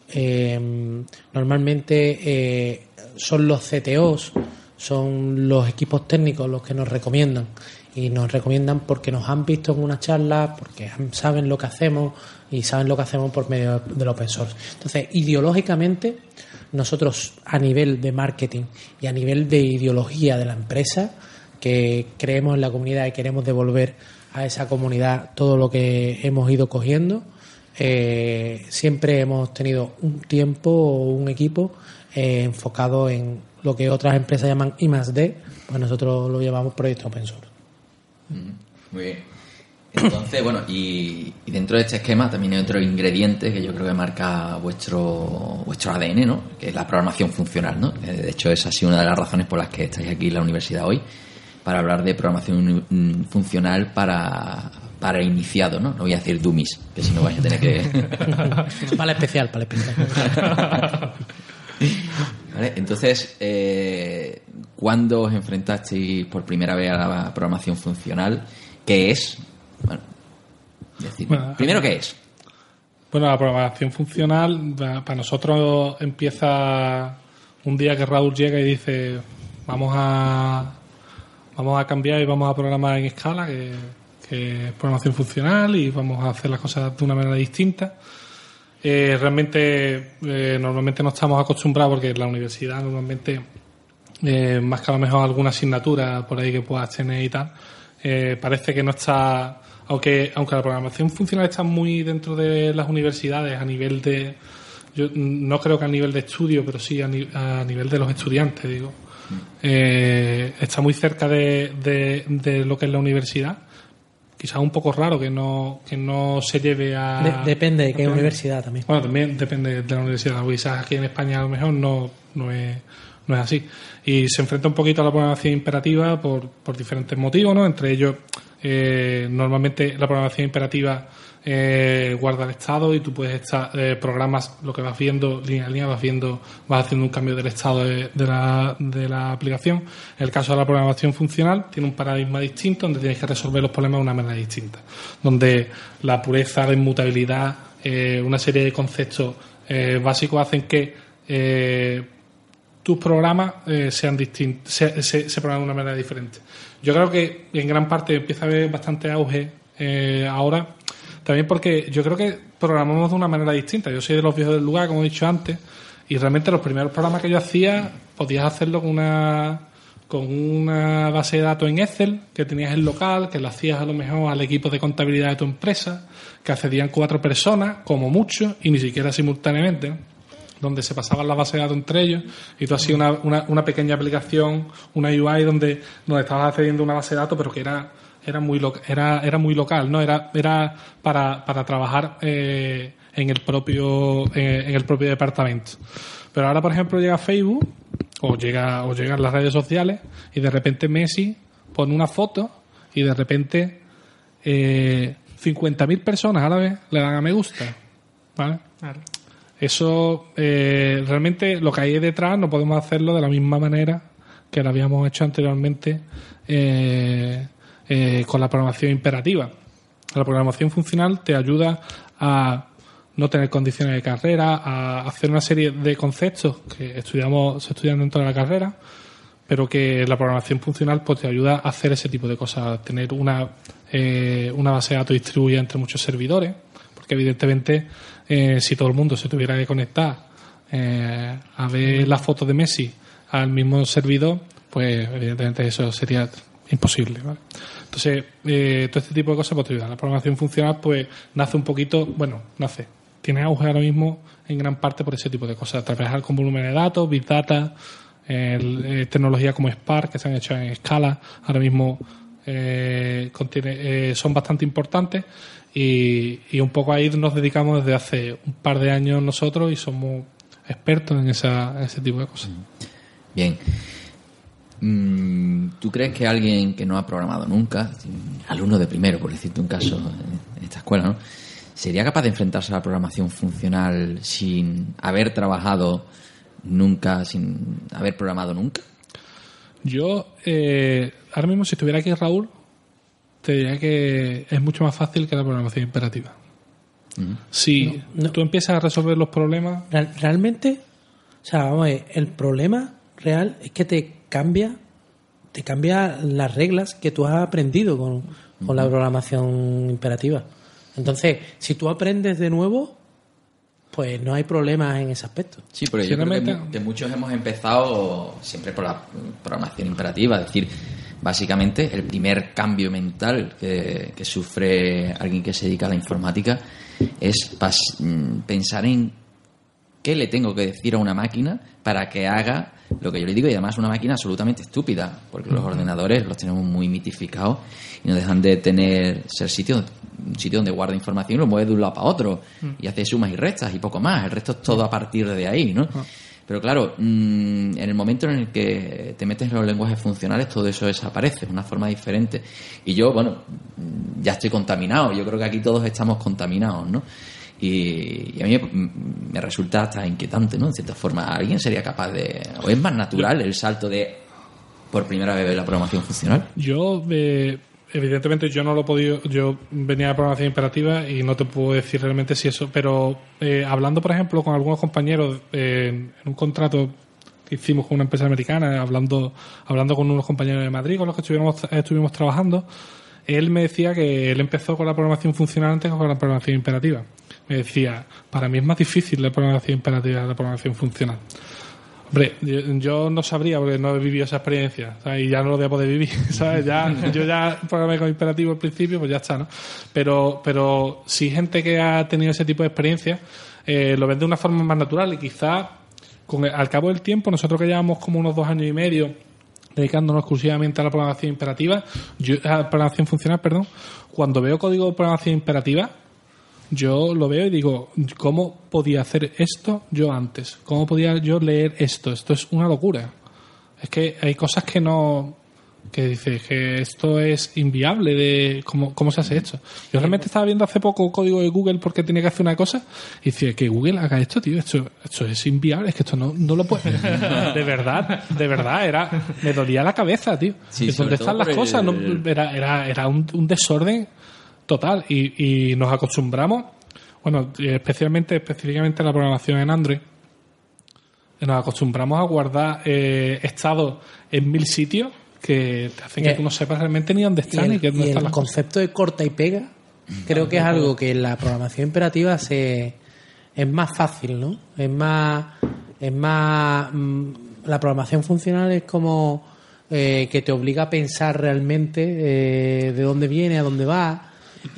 normalmente son los CTOs, son los equipos técnicos los que nos recomiendan, y nos recomiendan porque nos han visto en una charla, porque saben lo que hacemos y saben lo que hacemos por medio del open source. Entonces, ideológicamente, nosotros a nivel de marketing y a nivel de ideología de la empresa, que creemos en la comunidad y queremos devolver a esa comunidad todo lo que hemos ido cogiendo, siempre hemos tenido un tiempo o un equipo enfocado en lo que otras empresas llaman I+D, pues nosotros lo llamamos proyecto open source. Muy bien. Entonces, bueno, y dentro de este esquema también hay otro ingrediente que yo creo que marca vuestro ADN, ¿no? Que es la programación funcional, ¿no? De hecho, esa ha sido una de las razones por las que estáis aquí en la universidad hoy, para hablar de programación funcional para iniciados, ¿no? No voy a decir dummies, que si no vais a tener que... Para especial. Vale, entonces, ¿cuándo os enfrentasteis por primera vez a la programación funcional? ¿Qué es? Bueno, primero, ¿qué es? Bueno, la programación funcional para nosotros empieza un día que Raúl llega y dice vamos a cambiar y vamos a programar en Scala, que es programación funcional, y vamos a hacer las cosas de una manera distinta. Realmente normalmente no estamos acostumbrados, porque en la universidad normalmente más que a lo mejor alguna asignatura por ahí que puedas tener y tal, parece que no está, aunque la programación funcional está muy dentro de las universidades a nivel de, yo no creo que a nivel de estudio, pero sí a nivel de los estudiantes, digo, está muy cerca de lo que es la universidad. Quizás un poco raro que no se lleve a... Depende de qué universidad también. Bueno, también depende de la universidad. Quizás aquí en España a lo mejor no es así. Y se enfrenta un poquito a la programación imperativa por diferentes motivos, ¿no? Entre ellos, normalmente la programación imperativa guarda el estado, y tú puedes programas lo que vas viendo, línea a línea, vas haciendo un cambio del estado de la aplicación. En el caso de la programación funcional, tiene un paradigma distinto, donde tienes que resolver los problemas de una manera distinta, donde la pureza, la inmutabilidad, una serie de conceptos básicos hacen que tus programas sean distintos, se programen de una manera diferente. Yo creo que en gran parte empieza a haber bastante auge ahora, también porque yo creo que programamos de una manera distinta. Yo soy de los viejos del lugar, como he dicho antes, y realmente los primeros programas que yo hacía podías hacerlo con una base de datos en Excel, que tenías el local, que lo hacías a lo mejor al equipo de contabilidad de tu empresa, que accedían 4 personas, como mucho, y ni siquiera simultáneamente, ¿no? Donde se pasaban las bases de datos entre ellos, y tú hacías una pequeña aplicación, una UI donde estabas accediendo a una base de datos, pero que era muy local, ¿no? Era para trabajar en el propio departamento. Pero ahora, por ejemplo, llega Facebook o llegan las redes sociales, y de repente Messi pone una foto y de repente 50.000 personas a la vez le dan a me gusta, ¿vale? Claro. Eso realmente lo que hay detrás no podemos hacerlo de la misma manera que lo habíamos hecho anteriormente con la programación imperativa. La programación funcional te ayuda a no tener condiciones de carrera, a hacer una serie de conceptos que se estudian dentro de la carrera, pero que la programación funcional pues te ayuda a hacer ese tipo de cosas, tener una base de datos distribuida entre muchos servidores, porque evidentemente si todo el mundo se tuviera que conectar a ver las fotos de Messi al mismo servidor, pues evidentemente eso sería imposible, ¿vale? Entonces, todo este tipo de cosas pues te ayudan. La programación funcional pues tiene auge ahora mismo en gran parte por ese tipo de cosas, trabajar con volumen de datos, Big Data, tecnologías como Spark, que se han hecho en Scala, ahora mismo son bastante importantes, y un poco ahí nos dedicamos desde hace un par de años nosotros, y somos expertos en ese tipo de cosas. Bien. ¿Tú crees que alguien que no ha programado nunca, alumno de primero, por decirte un caso en esta escuela, ¿no?, sería capaz de enfrentarse a la programación funcional sin haber trabajado nunca, sin haber programado nunca? Yo, ahora mismo, si estuviera aquí Raúl, te diría que es mucho más fácil que la programación imperativa. Si tú empiezas a resolver los problemas... Realmente, o sea, vamos a ver, el problema real es que te cambia las reglas que tú has aprendido con la programación imperativa. Entonces, si tú aprendes de nuevo, pues no hay problemas en ese aspecto. Sí, porque yo creo que muchos hemos empezado siempre por la programación imperativa, es decir, básicamente el primer cambio mental que sufre alguien que se dedica a la informática es pensar en qué le tengo que decir a una máquina para que haga lo que yo le digo, y además una máquina absolutamente estúpida, porque los ordenadores los tenemos muy mitificados y no dejan de ser un sitio donde guarda información y lo mueve de un lado para otro y hace sumas y restas y poco más. El resto es todo a partir de ahí, ¿no? Pero claro, en el momento en el que te metes en los lenguajes funcionales, todo eso desaparece de una forma diferente. Y yo, bueno, ya estoy contaminado. Yo creo que aquí todos estamos contaminados, ¿no? Y a mí me resulta hasta inquietante, ¿no? En cierta forma, ¿alguien sería capaz de... o es más natural el salto de por primera vez ver la programación funcional? Yo, evidentemente, yo no lo he podido... Yo venía de programación imperativa y no te puedo decir realmente si eso... Pero hablando, por ejemplo, con algunos compañeros en un contrato que hicimos con una empresa americana, hablando con unos compañeros de Madrid con los que estuvimos trabajando, él me decía que él empezó con la programación funcional antes que con la programación imperativa. Me decía, para mí es más difícil la programación imperativa que la programación funcional. Hombre, yo no sabría porque no he vivido esa experiencia, ¿sabes? Y ya no lo voy a poder vivir, ¿sabes? Yo ya programé con imperativo al principio, pues ya está, ¿no? Pero si gente que ha tenido ese tipo de experiencia lo ven de una forma más natural y quizás al cabo del tiempo, nosotros que llevamos como unos 2 años y medio dedicándonos exclusivamente a la programación imperativa, a la programación funcional, perdón, cuando veo código de programación imperativa, yo lo veo y digo, ¿cómo podía hacer esto yo antes? ¿Cómo podía yo leer esto? Esto es una locura. Es que hay cosas que no... que dices que esto es inviable de cómo se hace esto. Yo realmente estaba viendo hace poco código de Google porque tenía que hacer una cosa y decía que Google haga esto, tío, esto es inviable, es que esto no lo puede. De verdad, me dolía la cabeza, tío. Sí, ¿Dónde están las cosas? No, era un desorden total y nos acostumbramos, bueno, específicamente la programación en Android, nos acostumbramos a guardar estados en 1000 sitios que te hacen que tú no sepas realmente ni dónde están y dónde están las cosas. El concepto de corta y pega creo que es algo que en la programación imperativa es más fácil, ¿no? Es más la programación funcional es como que te obliga a pensar realmente de dónde viene, a dónde va.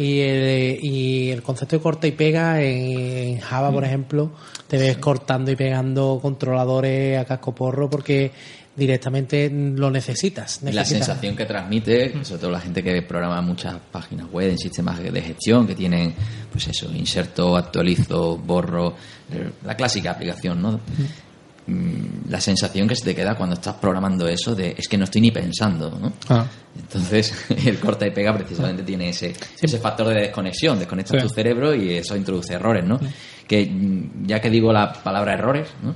Y el concepto de corta y pega en Java, por ejemplo, te ves cortando y pegando controladores a cascoporro porque directamente lo necesitas. La sensación que transmite, sobre todo la gente que programa muchas páginas web en sistemas de gestión que tienen, pues eso, inserto, actualizo, borro, la clásica aplicación, ¿no? La sensación que se te queda cuando estás programando eso es que no estoy ni pensando, ¿no? Entonces el corta y pega precisamente tiene ese factor de desconexión, desconectas tu cerebro y eso introduce errores, ¿no? Que ya que digo la palabra errores, ¿no?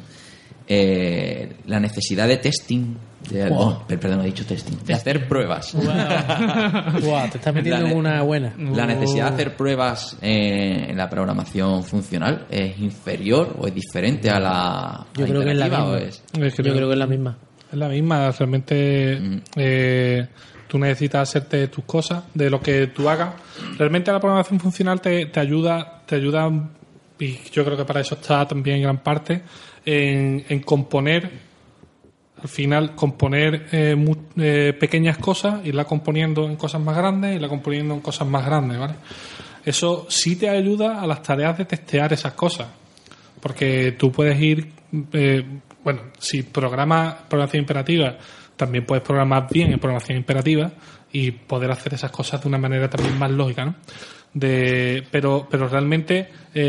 La necesidad de testing, perdón, he dicho testing, de hacer pruebas. Wow, te estás metiendo en una buena. La necesidad de hacer pruebas en la programación funcional es inferior o es diferente a la Yo creo que es la misma. Yo creo que es la misma. Es la misma, realmente tú necesitas hacerte tus cosas de lo que tú hagas. Realmente la programación funcional te ayuda, y yo creo que para eso está también en gran parte, en componer, al final componer pequeñas cosas, irla componiendo en cosas más grandes, irla componiendo en cosas más grandes, ¿vale? Eso sí te ayuda a las tareas de testear esas cosas, porque tú puedes ir, si programas programación imperativa, también puedes programar bien en programación imperativa y poder hacer esas cosas de una manera también más lógica, ¿no? Pero realmente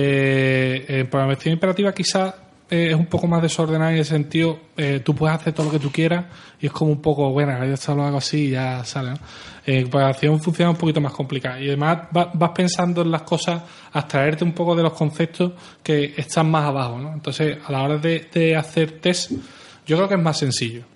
en programación imperativa quizás es un poco más desordenada en el sentido, tú puedes hacer todo lo que tú quieras y es como un poco, bueno, yo solo lo hago así y ya sale, ¿no? Programación funciona un poquito más complicada y además vas pensando en las cosas, abstraerte un poco de los conceptos que están más abajo, ¿no? Entonces, a la hora de hacer test, yo creo que es más sencillo.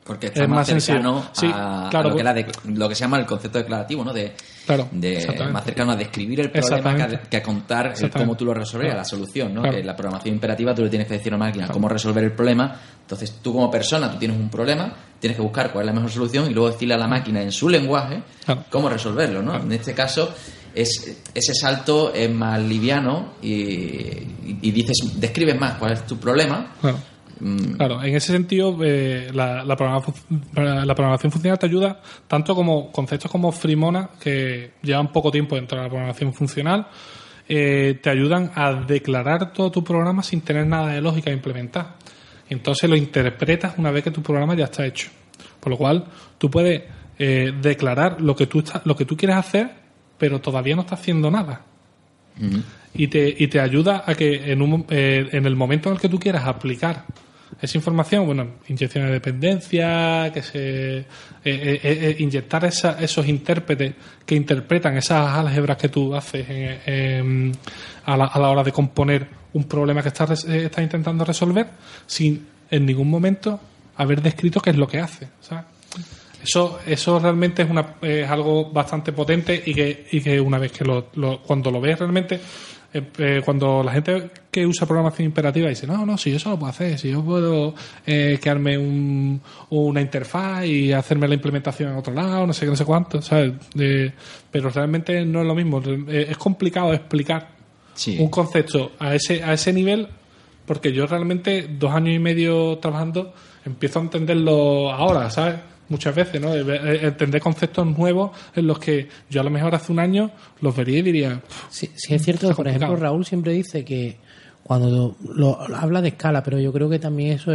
Porque está más cercano a lo que se llama el concepto declarativo, ¿no? Más cercano a describir el problema que a contar cómo tú lo resolverías, la solución, ¿no? Que la programación imperativa tú le tienes que decir a la máquina cómo resolver el problema. Entonces tú como persona, tú tienes un problema, tienes que buscar cuál es la mejor solución y luego decirle a la máquina en su lenguaje cómo resolverlo, ¿no? En este caso ese salto es más liviano y describes más cuál es tu problema. Claro, en ese sentido la programación funcional te ayuda tanto como conceptos como Frimona, que llevan poco tiempo dentro de la programación funcional, te ayudan a declarar todo tu programa sin tener nada de lógica implementar. Entonces lo interpretas una vez que tu programa ya está hecho. Por lo cual tú puedes declarar lo que tú quieres hacer, pero todavía no estás haciendo nada. Y te ayuda a que en el momento en el que tú quieras aplicar esa información, inyección de dependencia, inyectar esos intérpretes que interpretan esas álgebras que tú haces a la hora de componer un problema que estás intentando resolver, sin en ningún momento haber descrito qué es lo que hace, ¿sabes? Eso realmente es algo bastante potente y que una vez que cuando lo ves realmente, cuando la gente que usa programación imperativa dice no, si yo eso lo puedo hacer, si yo puedo crearme una interfaz y hacerme la implementación en otro lado, no sé cuánto, ¿sabes? Pero realmente no es lo mismo. Es complicado explicar un concepto a ese nivel, porque yo realmente 2 años y medio trabajando empiezo a entenderlo ahora, ¿sabes? Muchas veces, ¿no? Entender conceptos nuevos en los que yo a lo mejor hace un año los vería y diría... Sí, es cierto que, por ejemplo, Raúl siempre dice que cuando habla de escala, pero yo creo que también eso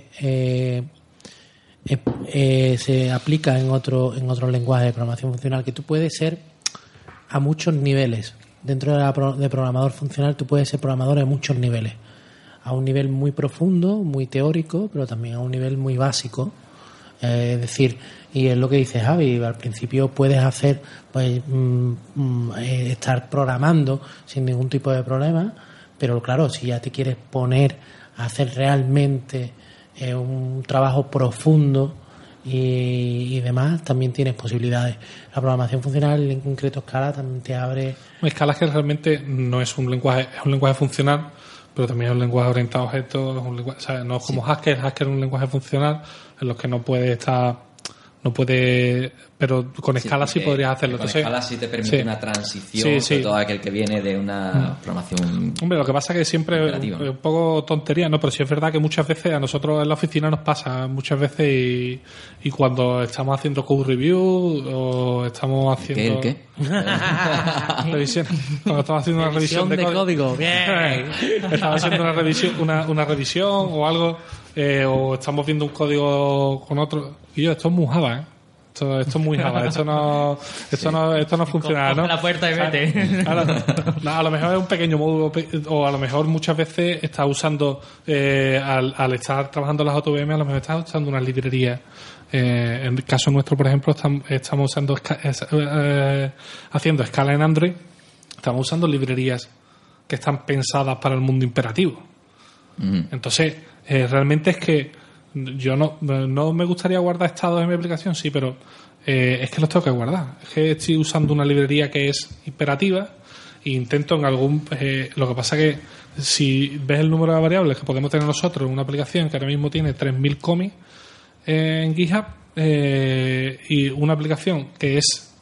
se aplica en otros lenguajes de programación funcional, que tú puedes ser a muchos niveles. Dentro de programador funcional tú puedes ser programador a muchos niveles. A un nivel muy profundo, muy teórico, pero también a un nivel muy básico. Es decir, y es lo que dice Javi, al principio puedes hacer estar programando sin ningún tipo de problema, pero claro, si ya te quieres poner a hacer realmente un trabajo profundo y demás, también tienes posibilidades. La programación funcional, en concreto Scala, también te abre... Scala, que realmente no es un lenguaje, es un lenguaje funcional, pero también es un lenguaje orientado a objetos, es un lenguaje, o sea, no es como Haskell. Haskell es un lenguaje funcional en los que no puede, pero con Scala sí podrías hacerlo. Con Scala sí te permite una transición, sobre todo aquel que viene de una programación. Hombre, lo que pasa es que siempre es un poco tontería, ¿no? Pero sí es verdad que muchas veces a nosotros en la oficina nos pasa muchas veces y cuando estamos haciendo code review o estamos haciendo... ¿Qué? Revisión. Cuando estamos haciendo una revisión de código. Bien. Estamos haciendo una revisión o algo, o estamos viendo un código con otro. Y esto es muy Java, ¿eh? Esto es muy Java, esto no funciona, ¿no? La puerta y vete. A lo mejor es un pequeño módulo, o a lo mejor muchas veces estás usando, al estar trabajando en las AutoVM, a lo mejor estás usando unas librerías. En el caso nuestro, por ejemplo, estamos usando haciendo Scala en Android, estamos usando librerías que están pensadas para el mundo imperativo. Entonces, realmente es que yo no me gustaría guardar estados en mi aplicación, sí, pero es que los tengo que guardar. Es que estoy usando una librería que es imperativa e intento en algún... lo que pasa que si ves el número de variables que podemos tener nosotros en una aplicación que ahora mismo tiene 3.000 commits en GitHub, y una aplicación que es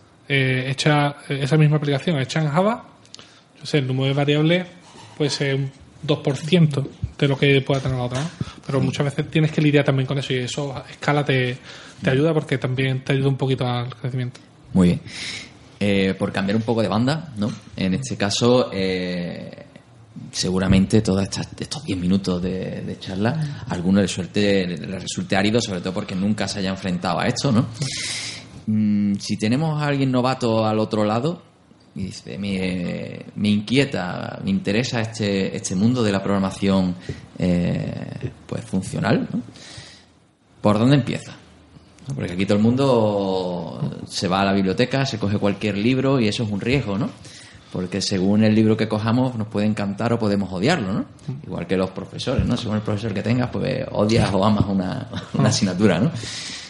esa misma aplicación hecha en Java, yo sé, el número de variables puede ser un 2% de lo que pueda tener la otra, ¿no? Pero muchas veces tienes que lidiar también con eso, y eso Scala te ayuda, porque también te ayuda un poquito al crecimiento. Muy bien. Por cambiar un poco de banda, ¿no? En este caso, seguramente todos estos 10 minutos de charla, a alguno le resulte árido, sobre todo porque nunca se haya enfrentado a esto, ¿no? Si tenemos a alguien novato al otro lado y dice, me inquieta, me interesa este mundo de la programación pues funcional, ¿no? ¿Por dónde empieza? Porque aquí todo el mundo se va a la biblioteca, se coge cualquier libro, y eso es un riesgo, ¿no? Porque según el libro que cojamos nos puede encantar o podemos odiarlo, ¿no? Igual que los profesores, ¿no? Según el profesor que tengas, pues odias o amas una asignatura, ¿no?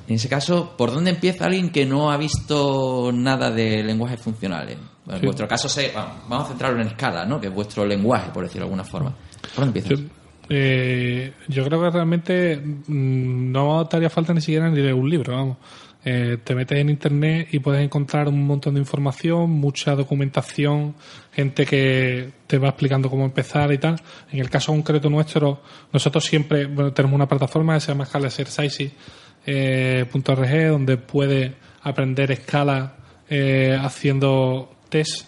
En ese caso, ¿por dónde empieza alguien que no ha visto nada de lenguajes funcionales? Bueno, en vuestro caso, vamos a centrarlo en Scala, ¿no? Que es vuestro lenguaje, por decirlo de alguna forma. ¿Por dónde empiezas? Yo creo que realmente no te haría falta ni siquiera ni leer un libro, vamos. Te metes en internet y puedes encontrar un montón de información, mucha documentación, gente que te va explicando cómo empezar y tal. En el caso concreto nuestro, nosotros siempre tenemos una plataforma que se llama Scala Exercises .org, donde puedes aprender Scala haciendo test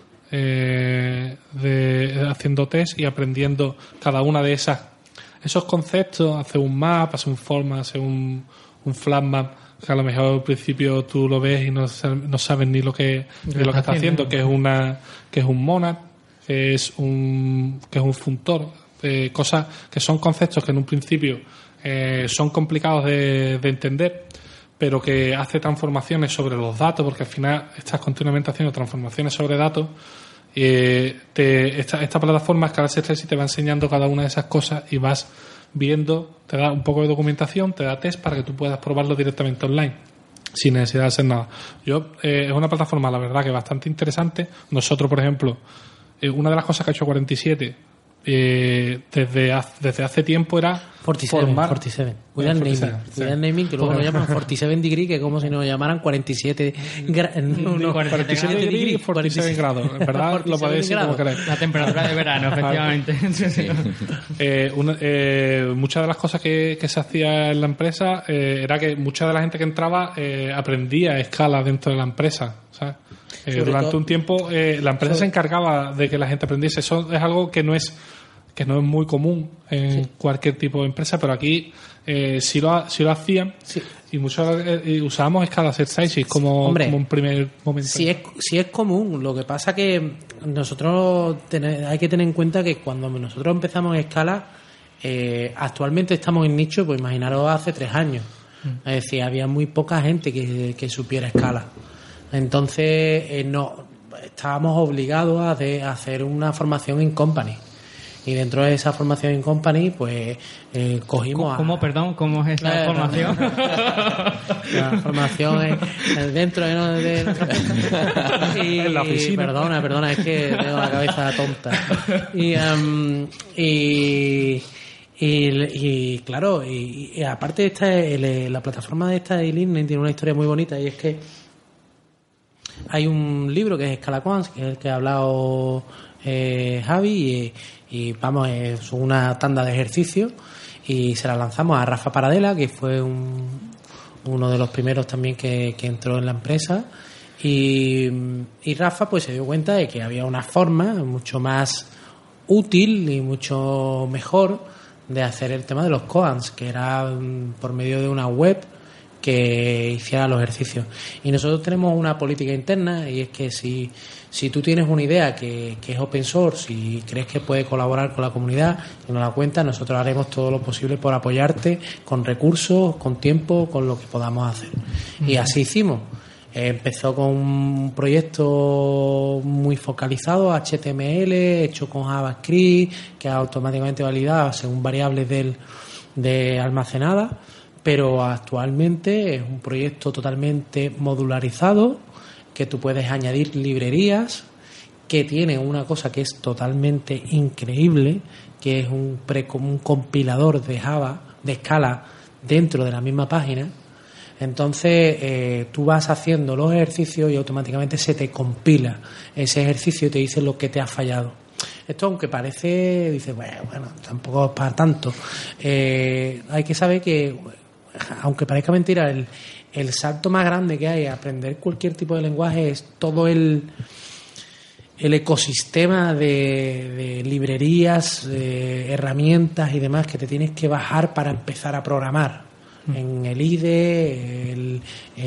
y aprendiendo cada una de esos conceptos. Hace un map, hace un format, hace un flat map, que a lo mejor al principio tú lo ves y no sabes ni lo que está haciendo, que es un monad, que es un funtor, cosas que son conceptos que en un principio son complicados de entender, pero que hace transformaciones sobre los datos, porque al final estás continuamente haciendo transformaciones sobre datos. Esta plataforma Scala Exercises te va enseñando cada una de esas cosas y vas viendo, te da un poco de documentación, te da test para que tú puedas probarlo directamente online sin necesidad de hacer nada. Es una plataforma, la verdad, que bastante interesante. Nosotros, por ejemplo, una de las cosas que ha hecho 47 desde hace tiempo era 47. Cuidado el naming, que luego lo llaman 47 degree, que es como si nos llamaran 47 degree, 47 grados. En verdad, lo podéis decir como queráis. La temperatura de verano, efectivamente. Muchas de las cosas que se hacía en la empresa era que mucha de la gente que entraba aprendía Scala dentro de la empresa, ¿sabes? Durante un tiempo la empresa se encargaba de que la gente aprendiese. Eso es algo que no es muy común en cualquier tipo de empresa, pero aquí sí lo hacían. Sí. Y usábamos Scala Exercises como un primer momento. Sí es común. Lo que pasa que nosotros hay que tener en cuenta que cuando nosotros empezamos en Scala, actualmente estamos en nicho, pues imaginaros hace 3 años. Es decir, había muy poca gente que supiera Scala. Entonces estábamos obligados a hacer una formación in company. Y dentro de esa formación in company, pues cogimos ¿Cómo es esa formación? La formación es dentro de en la oficina. Perdona, es que tengo la cabeza tonta. Y claro, y aparte la plataforma de esta e-learning tiene una historia muy bonita, y es que hay un libro que es Scala Quants, que es el que ha hablado Javi, y vamos, es una tanda de ejercicios, y se la lanzamos a Rafa Paradela, que fue uno de los primeros también que entró en la empresa, y Rafa pues se dio cuenta de que había una forma mucho más útil y mucho mejor de hacer el tema de los koans, que era por medio de una web que hiciera los ejercicios. Y nosotros tenemos una política interna, y es que si tú tienes una idea que es open source y crees que puede colaborar con la comunidad y nos la cuentas, nosotros haremos todo lo posible por apoyarte con recursos, con tiempo, con lo que podamos hacer. Y así hicimos. Empezó con un proyecto muy focalizado, HTML, hecho con JavaScript, que automáticamente validaba según variables de almacenadas, pero actualmente es un proyecto totalmente modularizado, que tú puedes añadir librerías, que tiene una cosa que es totalmente increíble, que es un compilador de Java, de Scala, dentro de la misma página. Entonces tú vas haciendo los ejercicios y automáticamente se te compila ese ejercicio y te dice lo que te ha fallado. Esto, aunque parece, dices, bueno, tampoco es para tanto. Hay que saber que, aunque parezca mentira, el salto más grande que hay a aprender cualquier tipo de lenguaje es todo el ecosistema de librerías, de herramientas y demás que te tienes que bajar para empezar a programar. En el IDE, en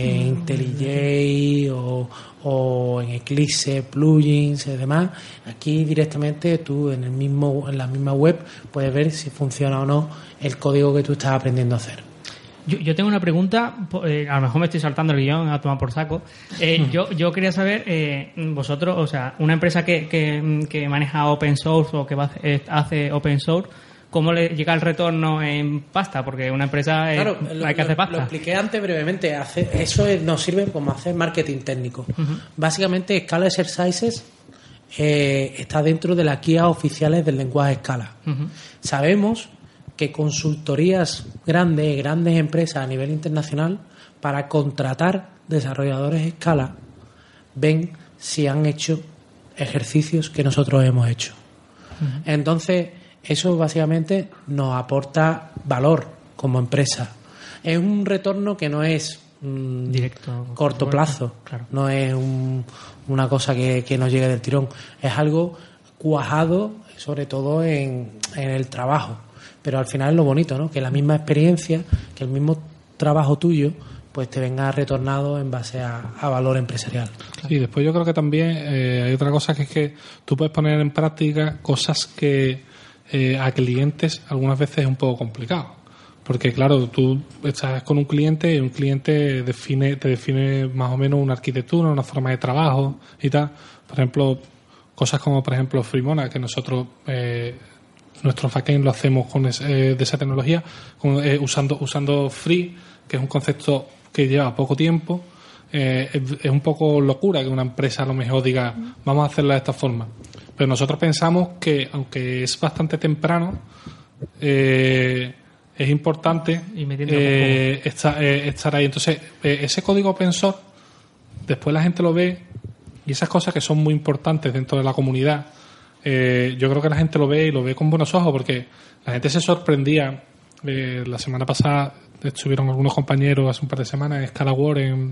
IntelliJ o en Eclipse, plugins y demás. Aquí directamente tú en la misma web puedes ver si funciona o no el código que tú estás aprendiendo a hacer. Yo tengo una pregunta, a lo mejor me estoy saltando el guión a tomar por saco. Yo quería saber, vosotros, o sea, una empresa que maneja open source o que hace open source, ¿cómo le llega el retorno en pasta? Porque una empresa hay que hacer pasta. Lo expliqué antes brevemente. Nos sirve como hacer marketing técnico. Básicamente, Scala Exercises está dentro de las guías oficiales del lenguaje Scala. Sabemos que consultorías grandes empresas a nivel internacional, para contratar desarrolladores Scala, ven si han hecho ejercicios que nosotros hemos hecho. Entonces, eso básicamente nos aporta valor como empresa. Es un retorno que no es directo, corto plazo, claro. No es una cosa que nos llegue del tirón. Es algo cuajado, sobre todo en el trabajo. Pero al final es lo bonito, ¿no? Que la misma experiencia, que el mismo trabajo tuyo, pues te venga retornado en base a valor empresarial. Sí, después yo creo que también hay otra cosa, que es que tú puedes poner en práctica cosas que a clientes algunas veces es un poco complicado. Porque claro, tú estás con un cliente y un cliente te define más o menos una arquitectura, una forma de trabajo y tal. Por ejemplo, cosas como por ejemplo Freemona, que nosotros nuestro backend lo hacemos de esa tecnología, usando Free, que es un concepto que lleva poco tiempo. Es un poco locura que una empresa a lo mejor diga vamos a hacerla de esta forma, pero nosotros pensamos que aunque es bastante temprano, es importante estar ahí. Entonces ese código open source después la gente lo ve, y esas cosas que son muy importantes dentro de la comunidad, yo creo que la gente lo ve y lo ve con buenos ojos, porque la gente se sorprendía. La semana pasada estuvieron algunos compañeros hace un par de semanas en Scala World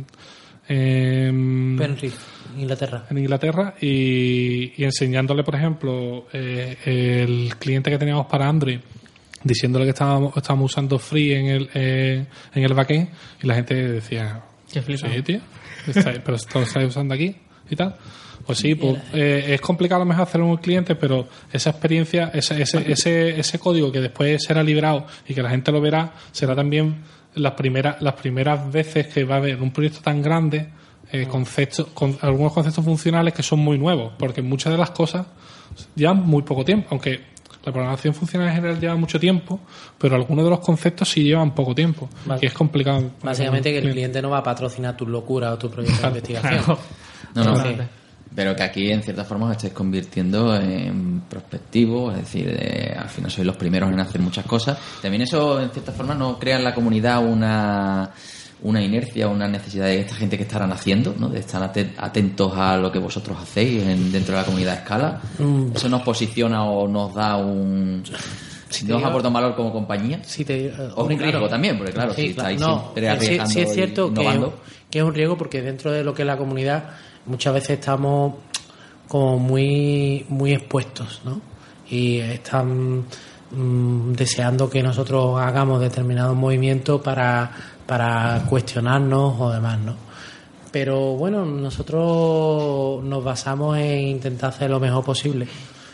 en Inglaterra y enseñándole, por ejemplo, el cliente que teníamos para Android, diciéndole que estábamos usando Free en el backend, y la gente decía, ¿qué flipa? Sí, tío, pero esto lo estáis usando aquí y tal. Pues sí, pues, es complicado a lo mejor hacerlo en un cliente, pero esa experiencia, ese código que después será librado y que la gente lo verá, será también las primeras veces que va a haber un proyecto tan grande, algunos conceptos funcionales que son muy nuevos, porque muchas de las cosas llevan muy poco tiempo, aunque la programación funcional en general lleva mucho tiempo, pero algunos de los conceptos sí llevan poco tiempo, y es complicado. Básicamente que el cliente no va a patrocinar tu locura o tu proyecto de investigación. No. Pero que aquí en cierta forma os estáis convirtiendo en prospectivos, es decir, al final sois los primeros en hacer muchas cosas. También eso en cierta forma no crea en la comunidad una inercia, una necesidad de esta gente que estarán haciendo, ¿no? De estar atentos a lo que vosotros hacéis dentro de la comunidad de Scala. Eso nos posiciona o nos da nos aporta un valor como compañía. O un riesgo también, porque claro, si estáis siempre arriesgando, sí es cierto innovando, que es un riesgo, porque dentro de lo que es la comunidad muchas veces estamos como muy expuestos, ¿no? Y están deseando que nosotros hagamos determinados movimientos para cuestionarnos o demás, ¿no? Pero bueno, nosotros nos basamos en intentar hacer lo mejor posible.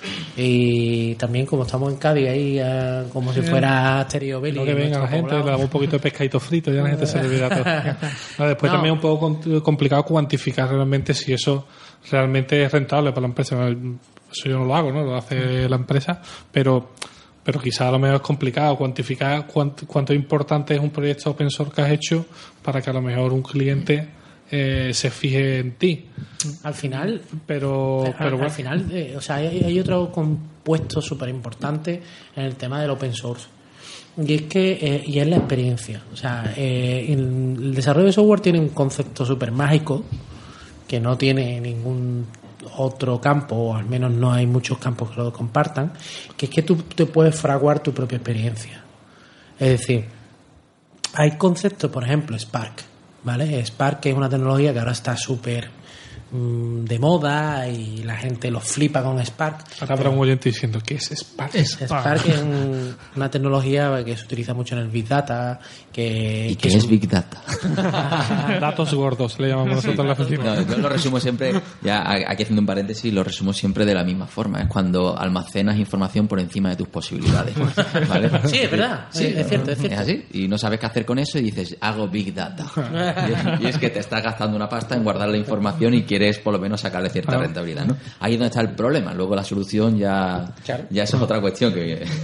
Y también, como estamos en Cádiz ahí, como si fuera Asterio Belli, no, que venga la gente, le damos un poquito de pescadito frito, ya la gente se le olvida todo. Después también es un poco complicado cuantificar realmente si eso realmente es rentable para la empresa. Eso yo no lo hago, ¿no? Lo hace la empresa, pero quizás a lo mejor es complicado cuantificar cuánto importante es un proyecto open source que has hecho para que a lo mejor un cliente se fije en ti. Al final, pero al final, o sea, hay otro compuesto súper importante en el tema del open source, y es que y es la experiencia. O sea, el desarrollo de software tiene un concepto súper mágico que no tiene ningún otro campo, o al menos no hay muchos campos que lo compartan, que es que tú te puedes fraguar tu propia experiencia. Es decir, hay conceptos, por ejemplo, Spark, ¿vale? Spark, que es una tecnología que ahora está súper de moda y la gente lo flipa con Spark. Ahora habrá un oyente diciendo, ¿qué es Spark? Spark es una tecnología que se utiliza mucho en el Big Data. ¿Y qué es Big Data? Datos gordos, le llamamos nosotros en la oficina. No, yo lo resumo siempre, ya aquí haciendo un paréntesis, lo resumo siempre de la misma forma. Es cuando almacenas información por encima de tus posibilidades, ¿vale? Sí, es verdad. Sí, es cierto. Es así. Y no sabes qué hacer con eso y dices, hago Big Data. Y es que te estás gastando una pasta en guardar la información y quieres por lo menos sacarle cierta rentabilidad, ¿no? Ahí es donde está el problema. Luego la solución ya eso es otra cuestión que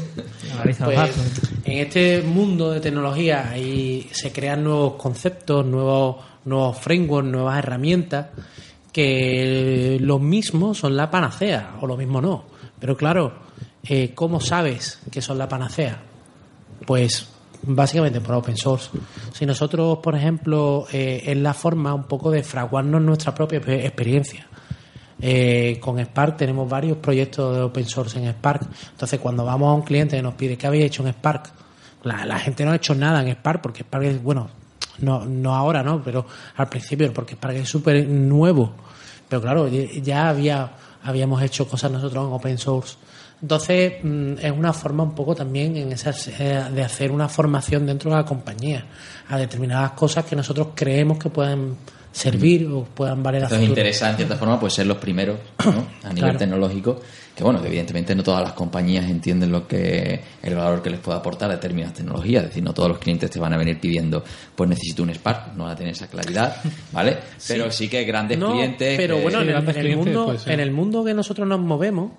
Analiza Pues, los datos. en este mundo de tecnología ahí se crean nuevos conceptos, nuevos frameworks, nuevas herramientas que lo mismo son la panacea o lo mismo no. Pero claro, ¿cómo sabes que son la panacea? Pues básicamente por open source. Si nosotros, por ejemplo, es la forma un poco de fraguarnos nuestra propia experiencia. Con Spark tenemos varios proyectos de open source en Spark. Entonces, cuando vamos a un cliente que nos pide ¿qué habéis hecho en Spark? La gente no ha hecho nada en Spark porque Spark es, bueno, no ahora, ¿no? Pero al principio, porque Spark es súper nuevo. Pero claro, ya habíamos hecho cosas nosotros en open source. Entonces, es una forma un poco también de hacer una formación dentro de la compañía a determinadas cosas que nosotros creemos que pueden servir o puedan valer a futuro. Entonces interesa en cierta forma pues ser los primeros, ¿no? A nivel Claro. tecnológico, que bueno, que evidentemente no todas las compañías entienden el valor que les puede aportar determinadas tecnologías, es decir, no todos los clientes te van a venir pidiendo pues necesito un Spark, no van a tener esa claridad, ¿vale? Pero sí que grandes No, clientes pero que- bueno, Sí, en grandes el clientes, mundo, pues, sí. en el mundo que nosotros nos movemos,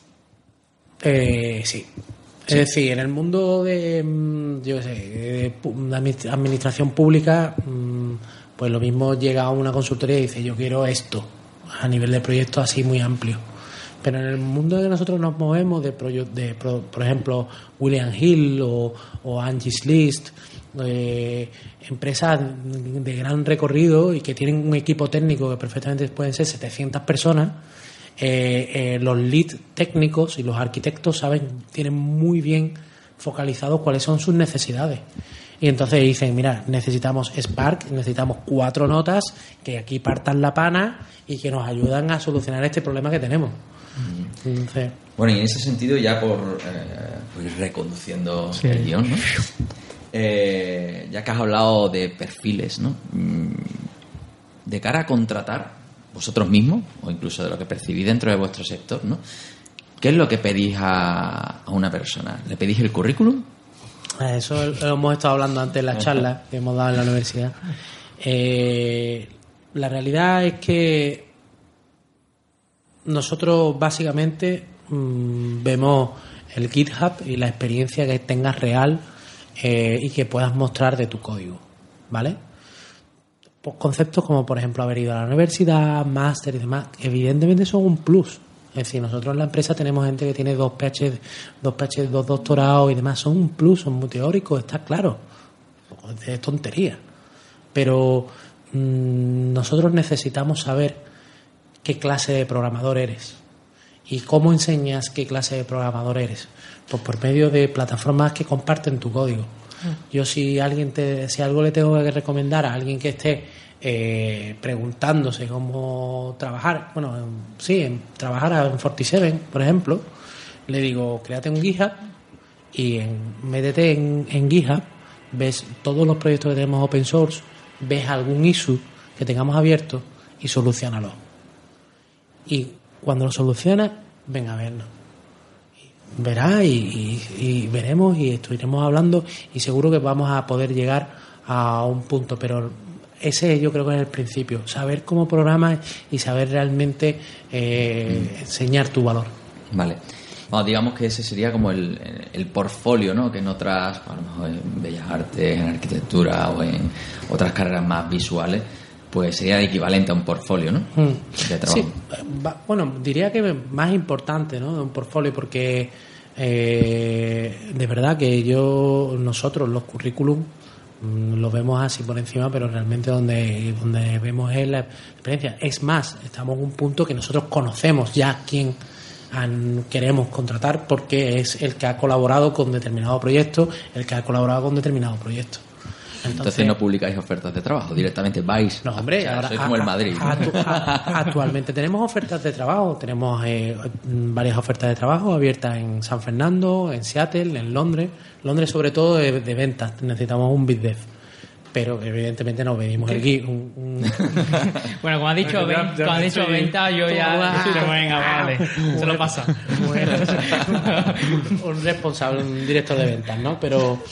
sí. Es decir, en el mundo de, yo qué sé, de administración pública, pues lo mismo llega a una consultoría y dice, yo quiero esto, a nivel de proyecto así muy amplio. Pero en el mundo en que nosotros nos movemos, por ejemplo, William Hill o Angie's List, empresas de gran recorrido y que tienen un equipo técnico que perfectamente pueden ser 700 personas, los lead técnicos y los arquitectos tienen muy bien focalizados cuáles son sus necesidades. Y entonces dicen, mira, necesitamos Spark, necesitamos 4 notas que aquí partan la pana y que nos ayudan a solucionar este problema que tenemos. Entonces, Bueno, y en ese sentido, ya por ir reconduciendo Sí. el guión, ¿no? Ya que has hablado de perfiles, ¿no? De cara a contratar vosotros mismos, o incluso de lo que percibís dentro de vuestro sector, ¿no? ¿Qué es lo que pedís a una persona? ¿Le pedís el currículum? eso lo hemos estado hablando antes en la charla que hemos dado en la universidad. La realidad es que nosotros básicamente vemos el GitHub y la experiencia que tengas real y que puedas mostrar de tu código, ¿vale? Pues conceptos como, por ejemplo, haber ido a la universidad, máster y demás, evidentemente son un plus. Es decir, nosotros en la empresa tenemos gente que tiene 2 PhD, 2 doctorados y demás, son un plus, son muy teóricos, está claro. Es tontería. Pero nosotros necesitamos saber qué clase de programador eres. ¿Y cómo enseñas qué clase de programador eres? Pues por medio de plataformas que comparten tu código. Yo si algo le tengo que recomendar a alguien que esté preguntándose cómo trabajar, trabajar en 47, por ejemplo, le digo, créate un GitHub y métete en GitHub, ves todos los proyectos que tenemos open source, ves algún issue que tengamos abierto y soluciónalo. Y cuando lo solucionas, ven a vernos. Verás y veremos y estuvimos hablando y seguro que vamos a poder llegar a un punto, pero ese yo creo que es el principio, saber cómo programas y saber realmente enseñar tu valor. Vale. Bueno, digamos que ese sería como el portfolio, ¿no? Que en otras, a lo mejor en Bellas Artes, en Arquitectura o en otras carreras más visuales, pues sería el equivalente a un portfolio, ¿no? De trabajo. Sí, bueno, diría que más importante, ¿no? De un portfolio, porque de verdad que nosotros los currículum lo vemos así por encima, pero realmente donde vemos es la experiencia. Es más, estamos en un punto que nosotros conocemos ya quién queremos contratar porque es el que ha colaborado con determinado proyecto, el que ha colaborado con determinado proyecto. Entonces no publicáis ofertas de trabajo, directamente vais. No, hombre, O sea, ahora sois como el Madrid, ¿no? Actualmente tenemos ofertas de trabajo, tenemos varias ofertas de trabajo abiertas en San Fernando, en Seattle, en Londres. Londres sobre todo de ventas, necesitamos un BizDev. Pero evidentemente no pedimos el GIF. Bueno, como ha dicho, venta, yo ya... Venga, vale, se lo pasa. Un responsable, un director de ventas, ¿no? Pero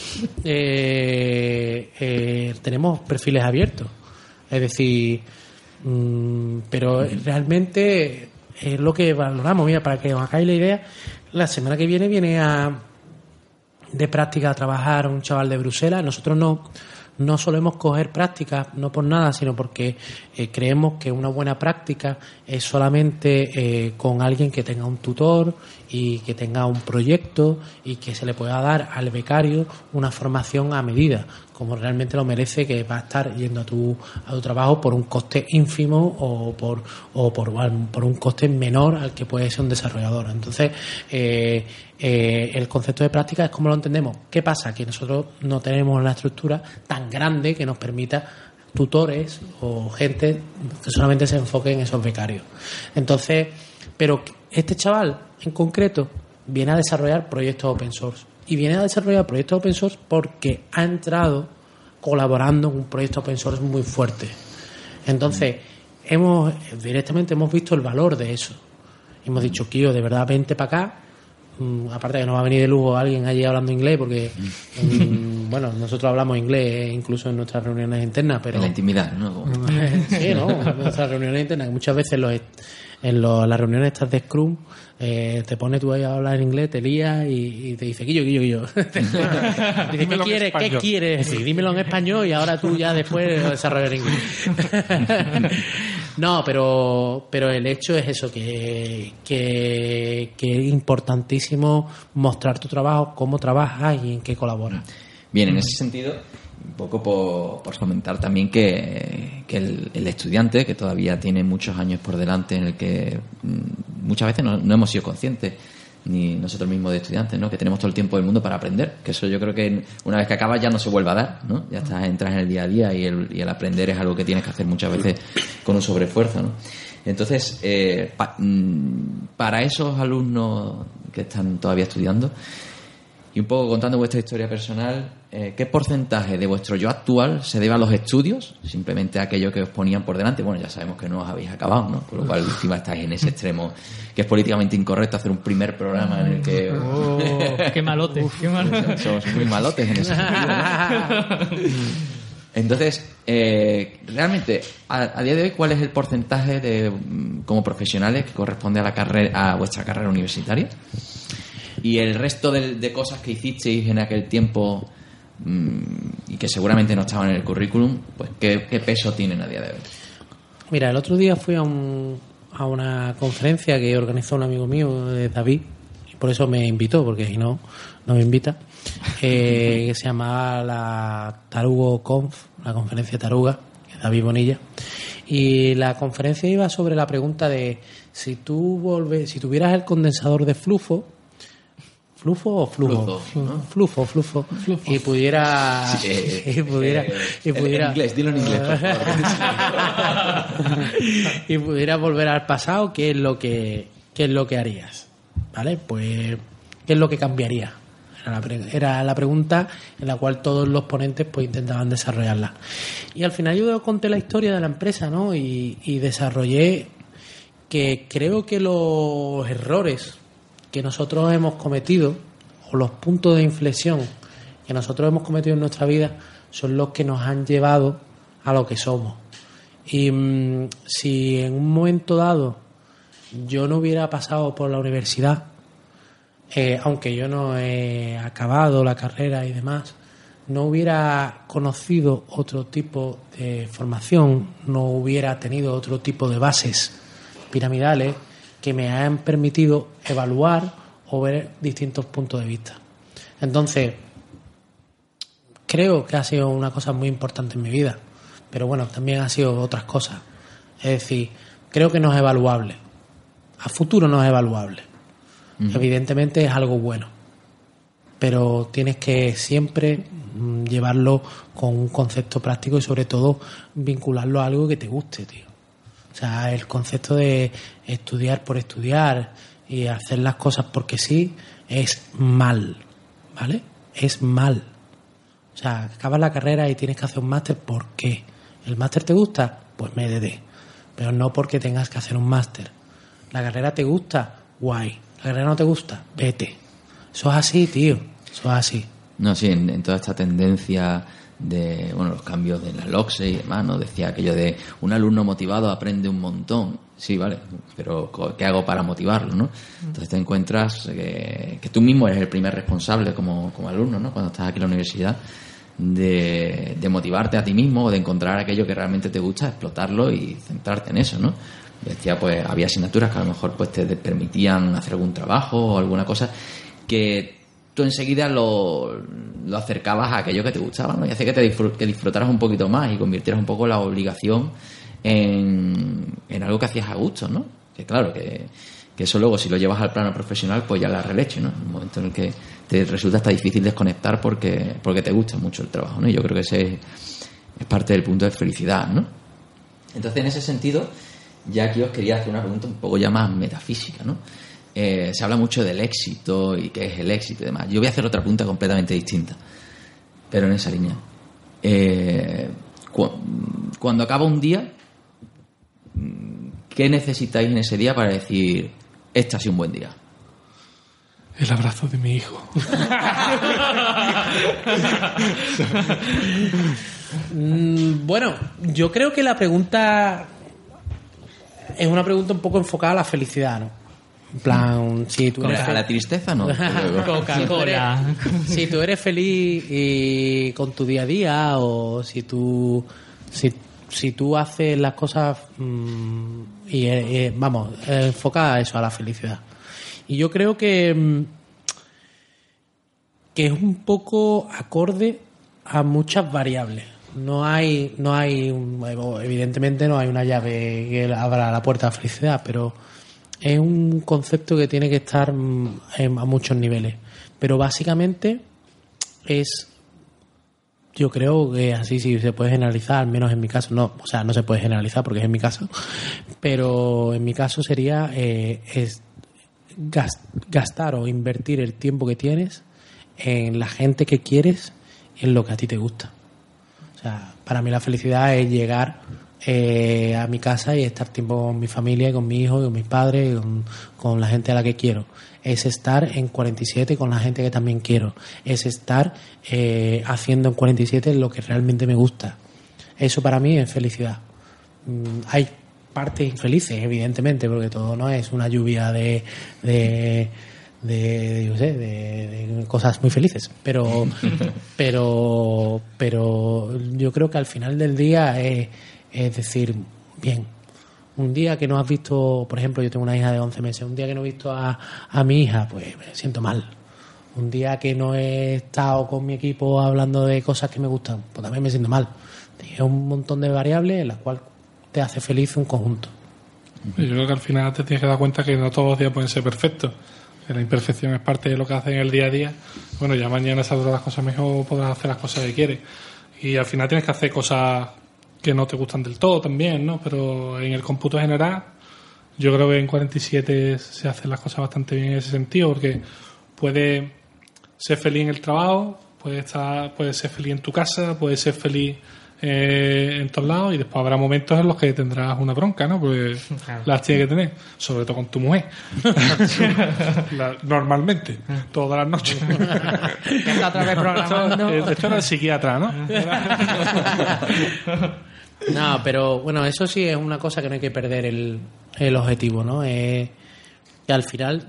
tenemos perfiles abiertos. Es decir, pero realmente es lo que valoramos. Mira, para que os hagáis la idea, la semana que viene de práctica a trabajar un chaval de Bruselas. Nosotros no solemos coger prácticas, no por nada, sino porque creemos que una buena práctica es solamente con alguien que tenga un tutor y que tenga un proyecto y que se le pueda dar al becario una formación a medida, como realmente lo merece, que va a estar yendo a tu trabajo por un coste ínfimo o por un coste menor al que puede ser un desarrollador. Entonces, el concepto de práctica es como lo entendemos. ¿Qué pasa? Que nosotros no tenemos la estructura tan grande que nos permita tutores o gente que solamente se enfoque en esos becarios. Entonces, pero este chaval en concreto viene a desarrollar proyectos open source. Y viene a desarrollar proyectos open source porque ha entrado colaborando en un proyecto open source muy fuerte. Entonces, directamente hemos visto el valor de eso. Hemos dicho, Kio, de verdad, vente para acá. Aparte que no va a venir de lujo alguien allí hablando inglés, porque bueno, nosotros hablamos inglés incluso en nuestras reuniones internas, pero en la intimidad, ¿no? Sí, ¿no? En nuestras reuniones internas, que muchas veces las reuniones estas de Scrum te pones tú ahí a hablar en inglés, te lías y te dice Quillo. Dice, ¿qué quieres decir? Dímelo en español y ahora tú ya después desarrollar en inglés. No, pero el hecho es eso, que es importantísimo mostrar tu trabajo, cómo trabajas y en qué colaboras. Bien, en ese sentido, un poco por comentar también que el estudiante, que todavía tiene muchos años por delante, en el que muchas veces no hemos sido conscientes, ni nosotros mismos de estudiantes, ¿no? Que tenemos todo el tiempo del mundo para aprender, que eso yo creo que una vez que acabas ya no se vuelve a dar, ¿no? Ya entras en el día a día y el aprender es algo que tienes que hacer muchas veces con un sobreesfuerzo, ¿no? Entonces, para esos alumnos que están todavía estudiando, y un poco contando vuestra historia personal, ¿qué porcentaje de vuestro yo actual se debe a los estudios? Simplemente a aquello que os ponían por delante. Bueno, ya sabemos que no os habéis acabado, ¿no? Con lo cual encima estáis en ese extremo que es políticamente incorrecto hacer un primer programa en el que... ¡Qué malote! Somos muy malotes en ese sentido, ¿no? Entonces, realmente, a día de hoy, ¿cuál es el porcentaje como profesionales que corresponde a vuestra carrera universitaria? Y el resto de cosas que hicisteis en aquel tiempo y que seguramente no estaban en el currículum, pues ¿qué peso tienen a día de hoy? Mira, el otro día fui a una conferencia que organizó un amigo mío, David, y por eso me invitó, porque si no me invita, que se llamaba la Tarugo Conf, la conferencia Taruga, que es David Bonilla. Y la conferencia iba sobre la pregunta de si tuvieras el condensador de flujo o flujo, ¿no? Flujo. Y pudiera en inglés, dilo en inglés, por favor. Y pudiera volver al pasado, ¿qué es lo que harías? ¿Vale? Pues ¿qué es lo que cambiaría? Era la pregunta en la cual todos los ponentes pues intentaban desarrollarla. Y al final yo conté la historia de la empresa, ¿no? Y desarrollé que creo que los errores que nosotros hemos cometido, o los puntos de inflexión que nosotros hemos cometido en nuestra vida, son los que nos han llevado a lo que somos. Y si en un momento dado yo no hubiera pasado por la universidad, aunque yo no he acabado la carrera y demás, no hubiera conocido otro tipo de formación, no hubiera tenido otro tipo de bases piramidales que me han permitido evaluar o ver distintos puntos de vista. Entonces, creo que ha sido una cosa muy importante en mi vida, pero bueno, también ha sido otras cosas. Es decir, creo que no es evaluable. A futuro no es evaluable. Evidentemente es algo bueno, pero tienes que siempre llevarlo con un concepto práctico y sobre todo vincularlo a algo que te guste, tío. O sea, el concepto de estudiar por estudiar y hacer las cosas porque sí es mal, ¿vale? Es mal. O sea, acabas la carrera y tienes que hacer un máster. ¿Por qué? ¿El máster te gusta? Pues métete. Pero no porque tengas que hacer un máster. ¿La carrera te gusta? Guay. ¿La carrera no te gusta? Vete. Eso es así, tío. Eso es así. No, sí, en toda esta tendencia de los cambios de la LOCSE y demás, ¿no? Decía aquello de un alumno motivado aprende un montón. Sí, vale, pero ¿qué hago para motivarlo, no? Entonces te encuentras que tú mismo eres el primer responsable como alumno, ¿no? Cuando estás aquí en la universidad, de motivarte a ti mismo o de encontrar aquello que realmente te gusta, explotarlo y centrarte en eso, ¿no? Decía, pues había asignaturas que a lo mejor pues te permitían hacer algún trabajo o alguna cosa que tú enseguida lo acercabas a aquello que te gustaba, ¿no? Y hacía que disfrutaras un poquito más y convirtieras un poco la obligación en algo que hacías a gusto, ¿no? Que claro, que eso luego si lo llevas al plano profesional pues ya la releche, ¿no? En un momento en el que te resulta hasta difícil desconectar porque te gusta mucho el trabajo, ¿no? Y yo creo que ese es parte del punto de felicidad, ¿no? Entonces, en ese sentido, ya aquí os quería hacer una pregunta un poco ya más metafísica, ¿no? Se habla mucho del éxito y qué es el éxito y demás. Yo voy a hacer otra pregunta completamente distinta, pero en esa línea. Cuando acaba un día, ¿qué necesitáis en ese día para decir este ha sido un buen día? El abrazo de mi hijo. Bueno, yo creo que la pregunta es una pregunta un poco enfocada a la felicidad, ¿no? En plan, si tú eres a la tristeza, ¿no? Coca-Cola. Si tú eres feliz y con tu día a día, o si tú haces las cosas vamos, enfocada a eso, a la felicidad. Y yo creo que es un poco acorde a muchas variables. No hay evidentemente no hay una llave que abra la puerta a la felicidad, pero es un concepto que tiene que estar a muchos niveles. Pero básicamente yo creo que así sí se puede generalizar, al menos en mi caso, no se puede generalizar porque es en mi caso, pero en mi caso sería gastar o invertir el tiempo que tienes en la gente que quieres y en lo que a ti te gusta. O sea, para mí la felicidad es llegar a mi casa y estar tiempo con mi familia, con mi hijo, con mis padres, con la gente a la que quiero. Es estar en 47 con la gente que también quiero. Es estar haciendo en 47 lo que realmente me gusta. Eso para mí es felicidad. Hay partes infelices, evidentemente, porque todo no es una lluvia de cosas muy felices, pero yo creo que al final del día es decir, bien, un día que no has visto, por ejemplo, yo tengo una hija de 11 meses, un día que no he visto a mi hija, pues me siento mal. Un día que no he estado con mi equipo hablando de cosas que me gustan, pues también me siento mal. Es un montón de variables en las cuales te hace feliz un conjunto. Yo creo que al final te tienes que dar cuenta que no todos los días pueden ser perfectos, que la imperfección es parte de lo que haces en el día a día. Bueno, ya mañana sabrás las cosas mejor, podrás hacer las cosas que quieres, y al final tienes que hacer cosas que no te gustan del todo también, ¿no? Pero en el cómputo general yo creo que en 47 se hacen las cosas bastante bien en ese sentido, porque puedes ser feliz en el trabajo, puedes ser feliz en tu casa, puedes ser feliz en todos lados, y después habrá momentos en los que tendrás una bronca, ¿no? Porque claro, las tienes que tener, sobre todo con tu mujer. Normalmente, todas las noches. Que está otra vez programando. Esto era el psiquiatra, ¿no? No, pero bueno, eso sí es una cosa que no hay que perder el objetivo, ¿no? Que al final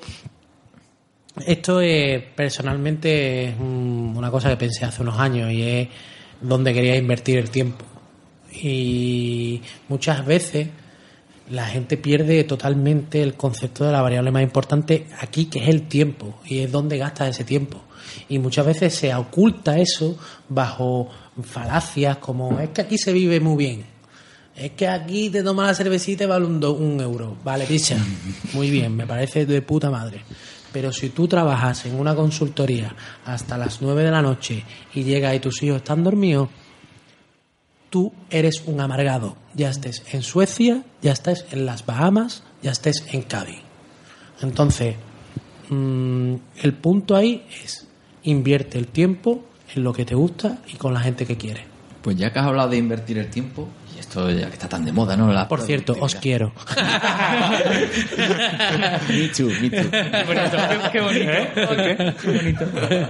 esto personalmente es una cosa que pensé hace unos años, y es donde quería invertir el tiempo. Y muchas veces la gente pierde totalmente el concepto de la variable más importante aquí, que es el tiempo, y es donde gastas ese tiempo. Y muchas veces se oculta eso bajo falacias como es que aquí se vive muy bien, es que aquí te tomas la cervecita y vale un euro. Vale, picha, muy bien, me parece de puta madre. Pero si tú trabajas en una consultoría hasta las 9 de la noche y llegas y tus hijos están dormidos, tú eres un amargado. Ya estés en Suecia, ya estés en las Bahamas, ya estés en Cádiz. Entonces, el punto ahí es: invierte el tiempo en lo que te gusta y con la gente que quieres. Pues ya que has hablado de invertir el tiempo, y esto ya que está tan de moda, ¿no? Por cierto, os quiero. Me too. Qué bonito. Qué bonito.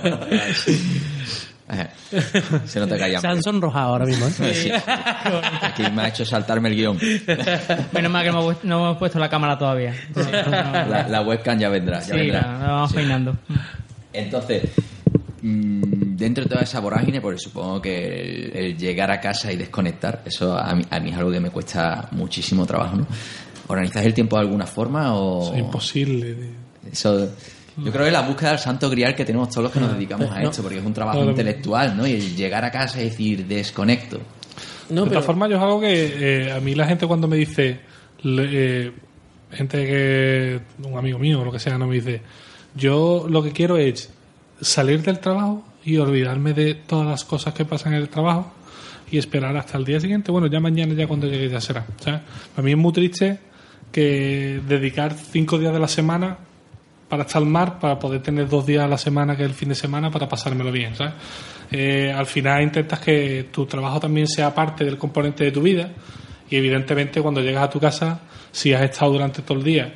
Se nota que hay Se hambre. han sonrojado ahora mismo, ¿eh? Sí. Aquí me ha hecho saltarme el guión. Menos mal que no hemos puesto la cámara todavía. La webcam ya vendrá. Sí, la vamos peinando. Entonces, dentro de toda esa vorágine, pues supongo que el llegar a casa y desconectar, eso a mí es algo que me cuesta muchísimo trabajo, ¿no? ¿Organizáis el tiempo de alguna forma o...? Es imposible. Eso... Yo creo que la búsqueda del santo grial que tenemos todos los que nos dedicamos a esto, porque es un trabajo intelectual, ¿no? Y el llegar a casa y decir, desconecto. No, De todas formas, yo es algo que a mí la gente cuando me dice, gente que, un amigo mío o lo que sea, no me dice, yo lo que quiero es salir del trabajo y olvidarme de todas las cosas que pasan en el trabajo y esperar hasta el día siguiente. Bueno, ya mañana, ya cuando llegue, ya será. ¿Sabes? Para mí es muy triste que dedicar 5 días de la semana para estar al mar, para poder tener 2 días a la semana, que es el fin de semana, para pasármelo bien, ¿sabes? Al final intentas que tu trabajo también sea parte del componente de tu vida y evidentemente cuando llegas a tu casa, si has estado durante todo el día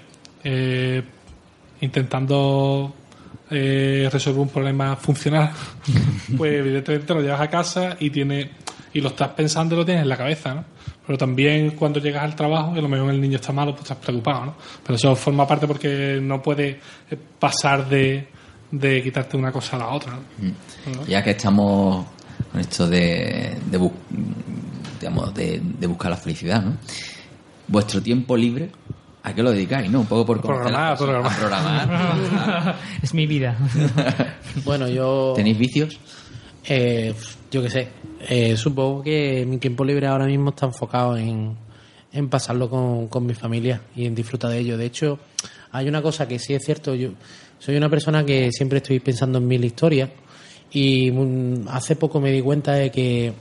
intentando resolver un problema funcional, pues evidentemente lo llevas a casa y lo estás pensando y lo tienes en la cabeza, ¿no? Pero también cuando llegas al trabajo, que a lo mejor el niño está malo, pues estás preocupado, ¿no? Pero eso forma parte porque no puedes pasar de quitarte una cosa a la otra, ¿no? Ya que estamos con esto de buscar la felicidad, ¿no? Vuestro tiempo libre, ¿a qué lo dedicáis, no? Un poco por programar. A programar. Es mi vida. Bueno, yo... ¿Tenéis vicios? Yo qué sé. Supongo que mi tiempo libre ahora mismo está enfocado en pasarlo con mi familia y en disfrutar de ello. De hecho, hay una cosa que sí es cierto. Yo soy una persona que siempre estoy pensando en 1000 historias y hace poco me di cuenta de que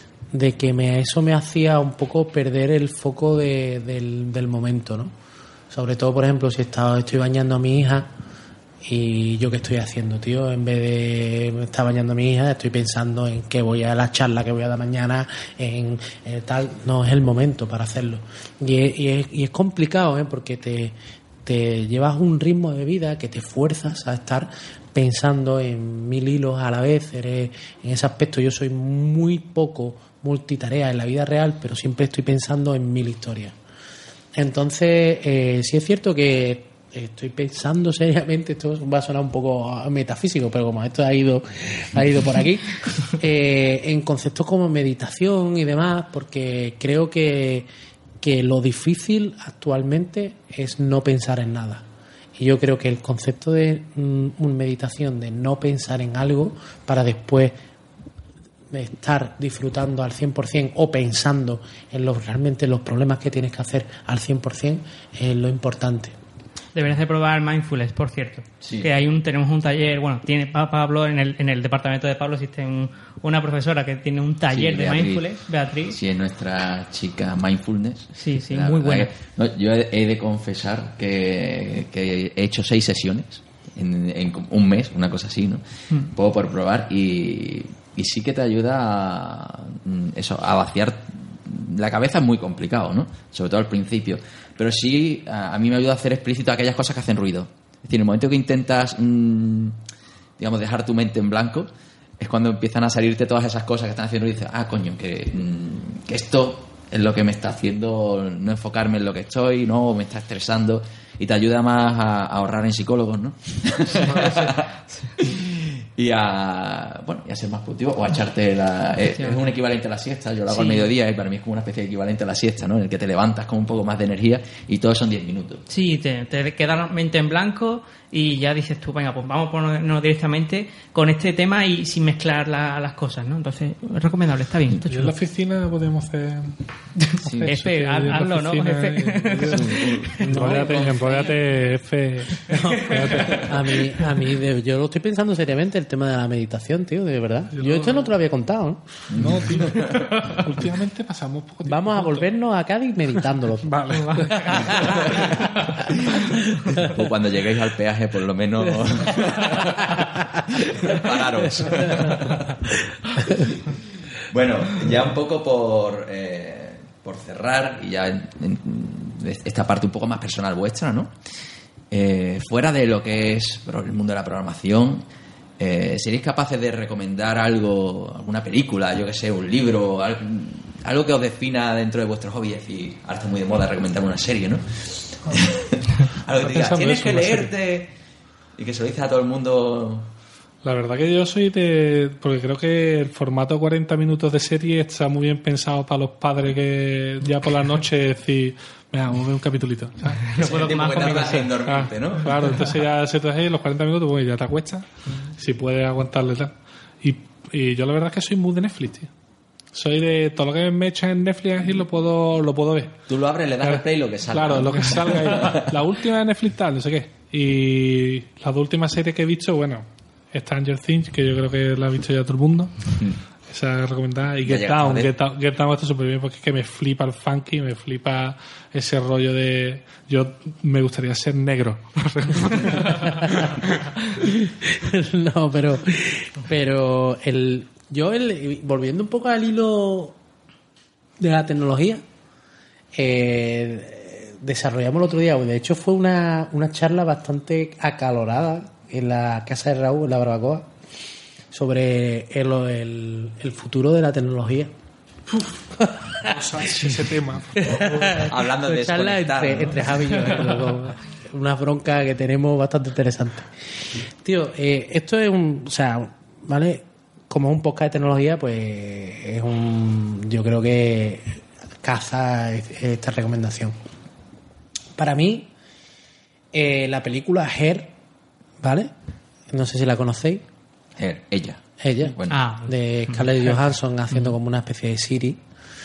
eso me hacía un poco perder el foco del momento, ¿no? Sobre todo, por ejemplo, si estoy bañando a mi hija y yo qué estoy haciendo, tío, en vez de estar bañando a mi hija, estoy pensando en que voy a la charla que voy a dar mañana, en tal, no es el momento para hacerlo. Y es complicado, porque te llevas un ritmo de vida que te fuerzas a estar pensando en 1000 hilos a la vez. En ese aspecto yo soy muy poco multitarea en la vida real, pero siempre estoy pensando en 1000 historias. Entonces, sí es cierto que estoy pensando seriamente, esto va a sonar un poco metafísico, pero como esto ha ido por aquí, en conceptos como meditación y demás, porque creo que lo difícil actualmente es no pensar en nada. Y yo creo que el concepto de una meditación, de no pensar en algo para después estar disfrutando al 100% o pensando en realmente los problemas que tienes que hacer al 100%, es lo importante. Deberías de probar Mindfulness, por cierto. Sí. Que tenemos un taller, tiene Pablo, en el departamento de Pablo existe una profesora que tiene un taller de Mindfulness, Beatriz. Sí, es nuestra chica Mindfulness. Sí, muy buena. Yo he de confesar que he hecho 6 sesiones en un mes, una cosa así, ¿no? Puedo por probar y sí que te ayuda a vaciar la cabeza. Es muy complicado, ¿no? Sobre todo al principio. Pero sí, a mí me ayuda a hacer explícito aquellas cosas que hacen ruido. Es decir, en el momento que intentas, dejar tu mente en blanco, es cuando empiezan a salirte todas esas cosas que están haciendo ruido y dices, coño, que esto es lo que me está haciendo no enfocarme en lo que estoy, no, me está estresando, y te ayuda más a ahorrar en psicólogos, ¿no? y a ser más productivo o a echarte es un equivalente a la siesta. Yo lo hago al mediodía y para mí es como una especie de equivalente a la siesta, ¿no? En el que te levantas con un poco más de energía y todos son 10 minutos. Sí, te queda la mente en blanco y ya dices tú, venga, pues vamos a ponernos directamente con este tema y sin mezclar las cosas, ¿no? Entonces, es recomendable, está bien. Está en la oficina podemos hacer... Sí. F, hazlo, ¿no? Empodérate, F. A mí, yo lo estoy pensando seriamente, el tema de la meditación, tío, de verdad. Yo esto no te lo había contado, ¿no? No, tío. Últimamente pasamos poco tiempo. Vamos a volvernos a Cádiz meditándolo. Vale. O cuando lleguéis al peaje, por lo menos pararos. Bueno, ya un poco por por cerrar, y ya en esta parte un poco más personal vuestra, ¿no? Fuera de lo que es el mundo de la programación, ¿seréis capaces de recomendar algo, alguna película, yo que sé, un libro, algo que os defina dentro de vuestro hobby? Es decir, ahora está muy de moda recomendar una serie, ¿no? Algo que te digas, tienes que leerte, y que se lo dices a todo el mundo. La verdad que yo soy porque creo que el formato 40 minutos de serie está muy bien pensado para los padres que ya por la noche decir, venga, vamos a ver un capitulito, ¿sabes? No puedo más conmigo así. En dormirte, ¿no? Claro, entonces ya se te hace los 40 minutos, pues ya te acuestas, si puedes aguantarle tal. Y yo la verdad es que soy muy de Netflix, tío. Soy de todo lo que me echa en Netflix y lo puedo ver. Tú lo abres, le das al play y lo que salga. Claro, lo que salga ahí. La última de Netflix tal, no sé qué. Y las dos últimas series que he visto, bueno, Stranger Things, que yo creo que la ha visto ya todo el mundo. Esa es recomendada. Y Get Down está súper bien porque es que me flipa el funky, me flipa ese rollo de... Yo me gustaría ser negro. No, pero volviendo un poco al hilo de la tecnología, desarrollamos el otro día, de hecho fue una charla bastante acalorada en la casa de Raúl, en la barbacoa, sobre el futuro de la tecnología. Ese tema. Hablando de charla desconectar, ¿no? entre Javi y yo, una bronca que tenemos bastante interesante. Tío, esto es ¿vale? Como es un podcast de tecnología, pues yo creo que caza esta recomendación. Para mí, la película Her, ¿vale? No sé si la conocéis. Ella. Bueno. De Scarlett Johansson haciendo como una especie de Siri.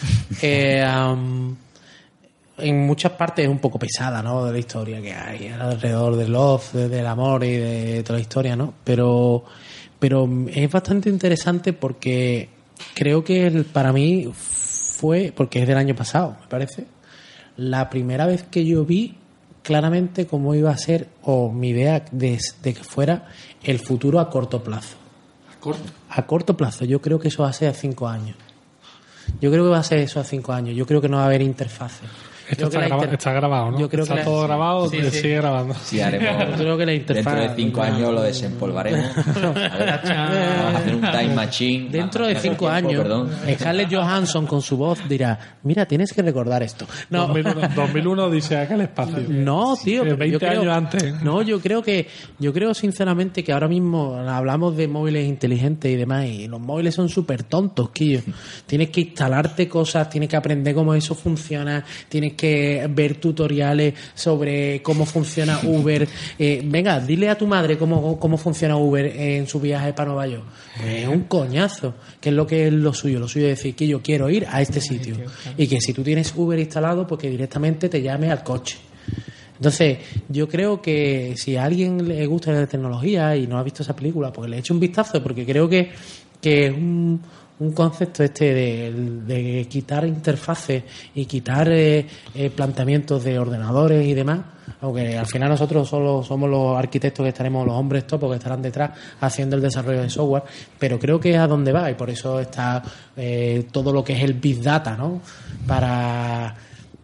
En muchas partes es un poco pesada, ¿no? De la historia que hay alrededor del love, del amor y de toda la historia, ¿no? Pero es bastante interesante porque creo que para mí fue, porque es del año pasado, me parece, la primera vez que yo vi claramente cómo iba a ser, o mi idea de que fuera el futuro a corto plazo. A corto plazo. Yo creo que eso va a ser a 5 años. Yo creo que va a ser eso a 5 años. Yo creo que no va a haber interfaces. Esto está grabado, ¿no? Yo creo está que todo grabado, sí. Sigue grabando. Sí, haremos. Yo creo que la interfaz... Dentro de 5 años lo desempolvaremos. A ver, vamos a hacer un time machine. Dentro de 5 años, Scarlett Johansson con su voz dirá, mira, tienes que recordar esto. No. 2001 dice acá el espacio. No, tío, pero 20 años antes. No, yo creo sinceramente que ahora mismo hablamos de móviles inteligentes y demás, y los móviles son súper tontos, Quillo. Tienes que instalarte cosas, tienes que aprender cómo eso funciona, tienes que ver tutoriales sobre cómo funciona Uber. Venga, dile a tu madre cómo funciona Uber en su viaje para Nueva York. Es un coñazo, que es lo suyo. Lo suyo es decir que yo quiero ir a este sitio. Y que si tú tienes Uber instalado, pues que directamente te llame al coche. Entonces, yo creo que si a alguien le gusta la tecnología y no ha visto esa película, pues le eche un vistazo, porque creo que es un concepto de quitar interfaces y quitar planteamientos de ordenadores y demás, aunque al final nosotros solo somos los arquitectos que estaremos, los hombres topos que estarán detrás haciendo el desarrollo de software, pero creo que es a donde va, y por eso está todo lo que es el Big Data, ¿no? Para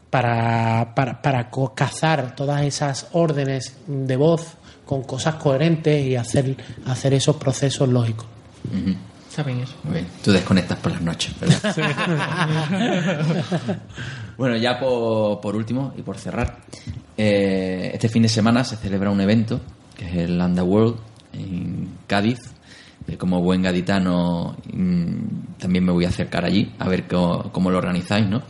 cazar todas esas órdenes de voz con cosas coherentes y hacer esos procesos lógicos. Uh-huh. Saben eso. Muy bien. Tú desconectas por las noches, ¿verdad? Sí. Bueno, ya por último y por cerrar, este fin de semana se celebra un evento que es el Underworld en Cádiz. Como buen gaditano también me voy a acercar allí a ver cómo lo organizáis, ¿no?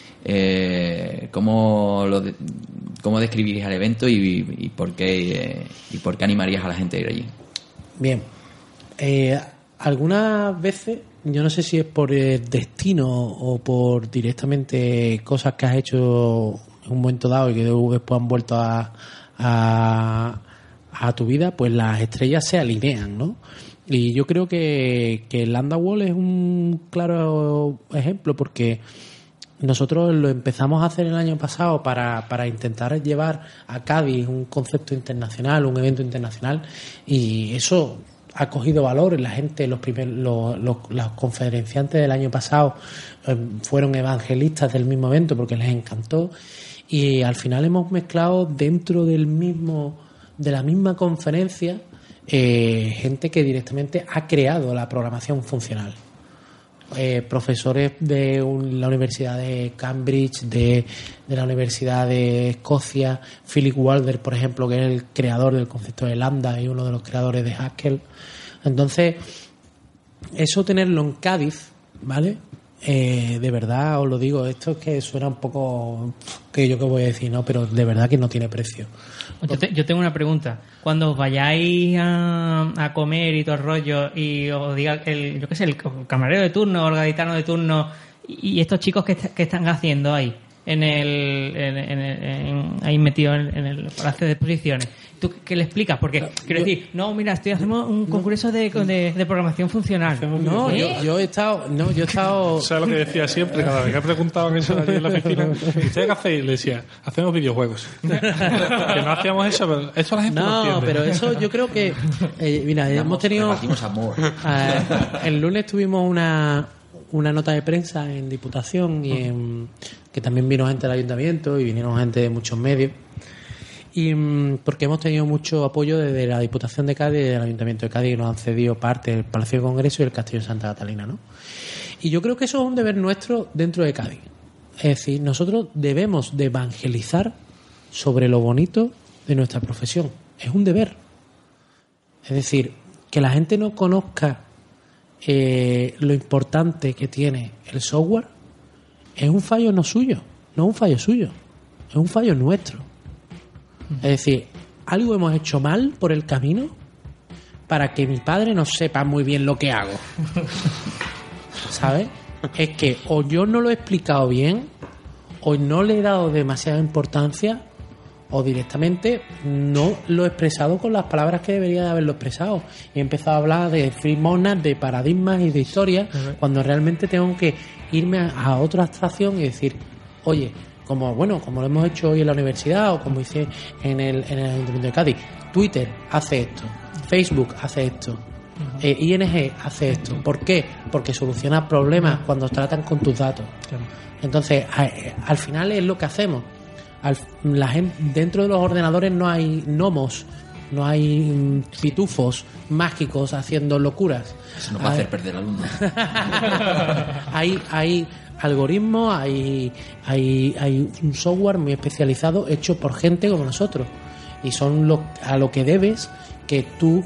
¿Cómo describirías el evento y por qué animarías a la gente a ir allí? Bien. Algunas veces, yo no sé si es por el destino o por directamente cosas que has hecho en un momento dado y que después han vuelto a tu vida, pues las estrellas se alinean, ¿no? Y yo creo que el Underworld es un claro ejemplo, porque nosotros lo empezamos a hacer el año pasado para intentar llevar a Cádiz un concepto internacional, un evento internacional, y eso ha cogido valor. La gente, los conferenciantes del año pasado fueron evangelistas del mismo evento porque les encantó, y al final hemos mezclado dentro de la misma conferencia gente que directamente ha creado la programación funcional. Profesores de la Universidad de Cambridge, de la Universidad de Escocia, Philip Wilder, por ejemplo, que es el creador del concepto de Lambda y uno de los creadores de Haskell. Entonces, eso tenerlo en Cádiz, ¿vale? De verdad os lo digo, esto es que suena un poco que yo qué voy a decir, ¿no? Pero de verdad que no tiene precio. Yo tengo una pregunta. Cuando os vayáis a comer y todo el rollo y os diga el camarero de turno o el gaditano de turno y estos chicos que están haciendo ahí ahí metidos en el palacio de exposiciones, ¿tú qué le explicas? Porque quiero decir, no, mira, hacemos un concurso de programación funcional. No, yo he estado ¿Sabes lo que decía siempre? Cada vez que preguntaban eso allí en la oficina, ¿ustedes qué hacéis? Le decía, hacemos videojuegos. Que no hacíamos eso, pero eso la gente no entiende. Pero eso yo creo que mira, hemos tenido amor. El lunes tuvimos una nota de prensa en Diputación y que también vino gente del Ayuntamiento y vinieron gente de muchos medios, y porque hemos tenido mucho apoyo desde la Diputación de Cádiz y del Ayuntamiento de Cádiz, que nos han cedido parte del Palacio de Congreso y el Castillo de Santa Catalina, ¿no? Y yo creo que eso es un deber nuestro dentro de Cádiz. Es decir, nosotros debemos de evangelizar sobre lo bonito de nuestra profesión. Es un deber. Es decir, que la gente no conozca lo importante que tiene el software es un fallo no suyo, no es un fallo suyo, es un fallo nuestro. Es decir, algo hemos hecho mal por el camino para que mi padre no sepa muy bien lo que hago. ¿Sabes? Es que o yo no lo he explicado bien, o no le he dado demasiada importancia, o directamente no lo he expresado con las palabras que debería de haberlo expresado. He empezado a hablar de free monas, de paradigmas y de historias, cuando realmente tengo que irme a otra abstracción y decir, oye, como lo hemos hecho hoy en la universidad o como hice en el Ayuntamiento de Cádiz, Twitter hace esto, Facebook hace esto, ING hace esto. ¿Por qué? Porque soluciona problemas cuando tratan con tus datos. Entonces, al final es lo que hacemos. La gente, dentro de los ordenadores no hay gnomos, no hay pitufos mágicos haciendo locuras. Eso nos va a hacer perder alumnos. Hay algoritmos, hay un software muy especializado hecho por gente como nosotros, y son a lo que debes que tú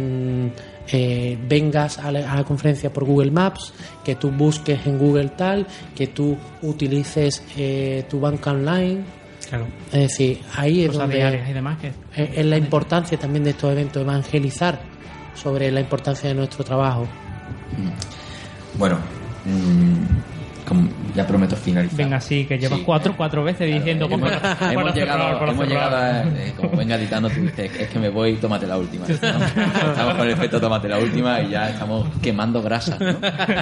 vengas a la conferencia por Google Maps, que tú busques en Google tal, que tú utilices tu banca online. Claro. Es decir, ahí es donde diarias y demás es la importancia también de estos eventos, evangelizar sobre la importancia de nuestro trabajo. Bueno, ya prometo finalizar. Venga, sí, que llevas cuatro veces diciendo hemos llegado a, como venga editando, tú dices, es que me voy, tómate la última. Estamos con el efecto tómate la última y ya estamos quemando grasa, ¿no?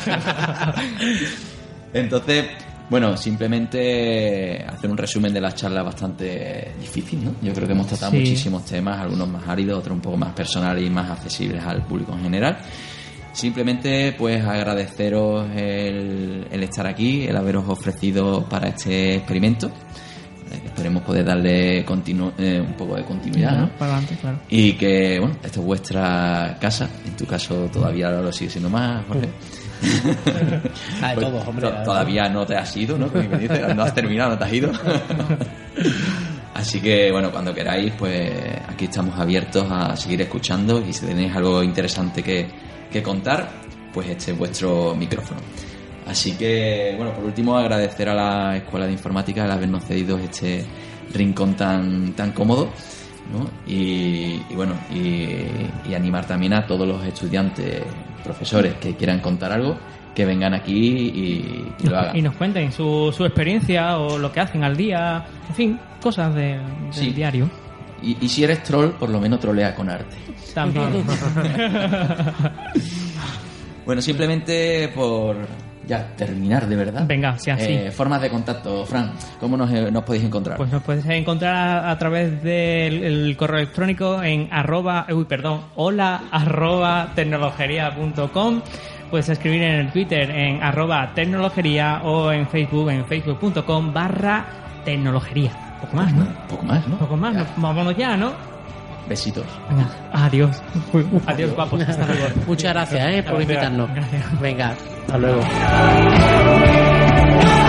Entonces, bueno, simplemente hacer un resumen de la charla bastante difícil, ¿no? Yo creo que hemos tratado muchísimos temas, algunos más áridos, otros un poco más personales y más accesibles al público en general. Simplemente pues agradeceros el estar aquí, el haberos ofrecido para este experimento. Esperemos poder darle un poco de continuidad, ¿no? Para adelante, claro. Y que, bueno, esto es vuestra casa. En tu caso todavía lo sigue siendo más, Jorge. Pues, todos, hombre, todavía no te has ido, ¿no? Como me dices, no has terminado, no te has ido. Así que, bueno, cuando queráis, pues aquí estamos abiertos a seguir escuchando, y si tenéis algo interesante que contar, pues este es vuestro micrófono. Así que, bueno, por último, agradecer a la Escuela de Informática el habernos cedido este rincón tan cómodo, ¿no? Y bueno, y animar también a todos los estudiantes, profesores que quieran contar algo, que vengan aquí y lo hagan. Y nos cuenten su experiencia o lo que hacen al día, en fin, cosas del diario. Y si eres troll, por lo menos trolea con arte. También. Bueno, simplemente por ya terminar de verdad. Venga, sí, así. Formas de contacto, Fran, ¿cómo nos podéis encontrar? Pues nos puedes encontrar a través del el correo electrónico en hola@tecnologería.com. Puedes escribir en el Twitter en @tecnologería o en Facebook en facebook.com/tecnologería. Poco más, ¿no? Poco más, ¿no? Poco más. Ya. Vámonos ya, ¿no? Besitos. Venga, adiós. Adiós, guapos. Hasta luego. Muchas gracias por Gracias. invitarnos. Gracias. Venga, hasta luego.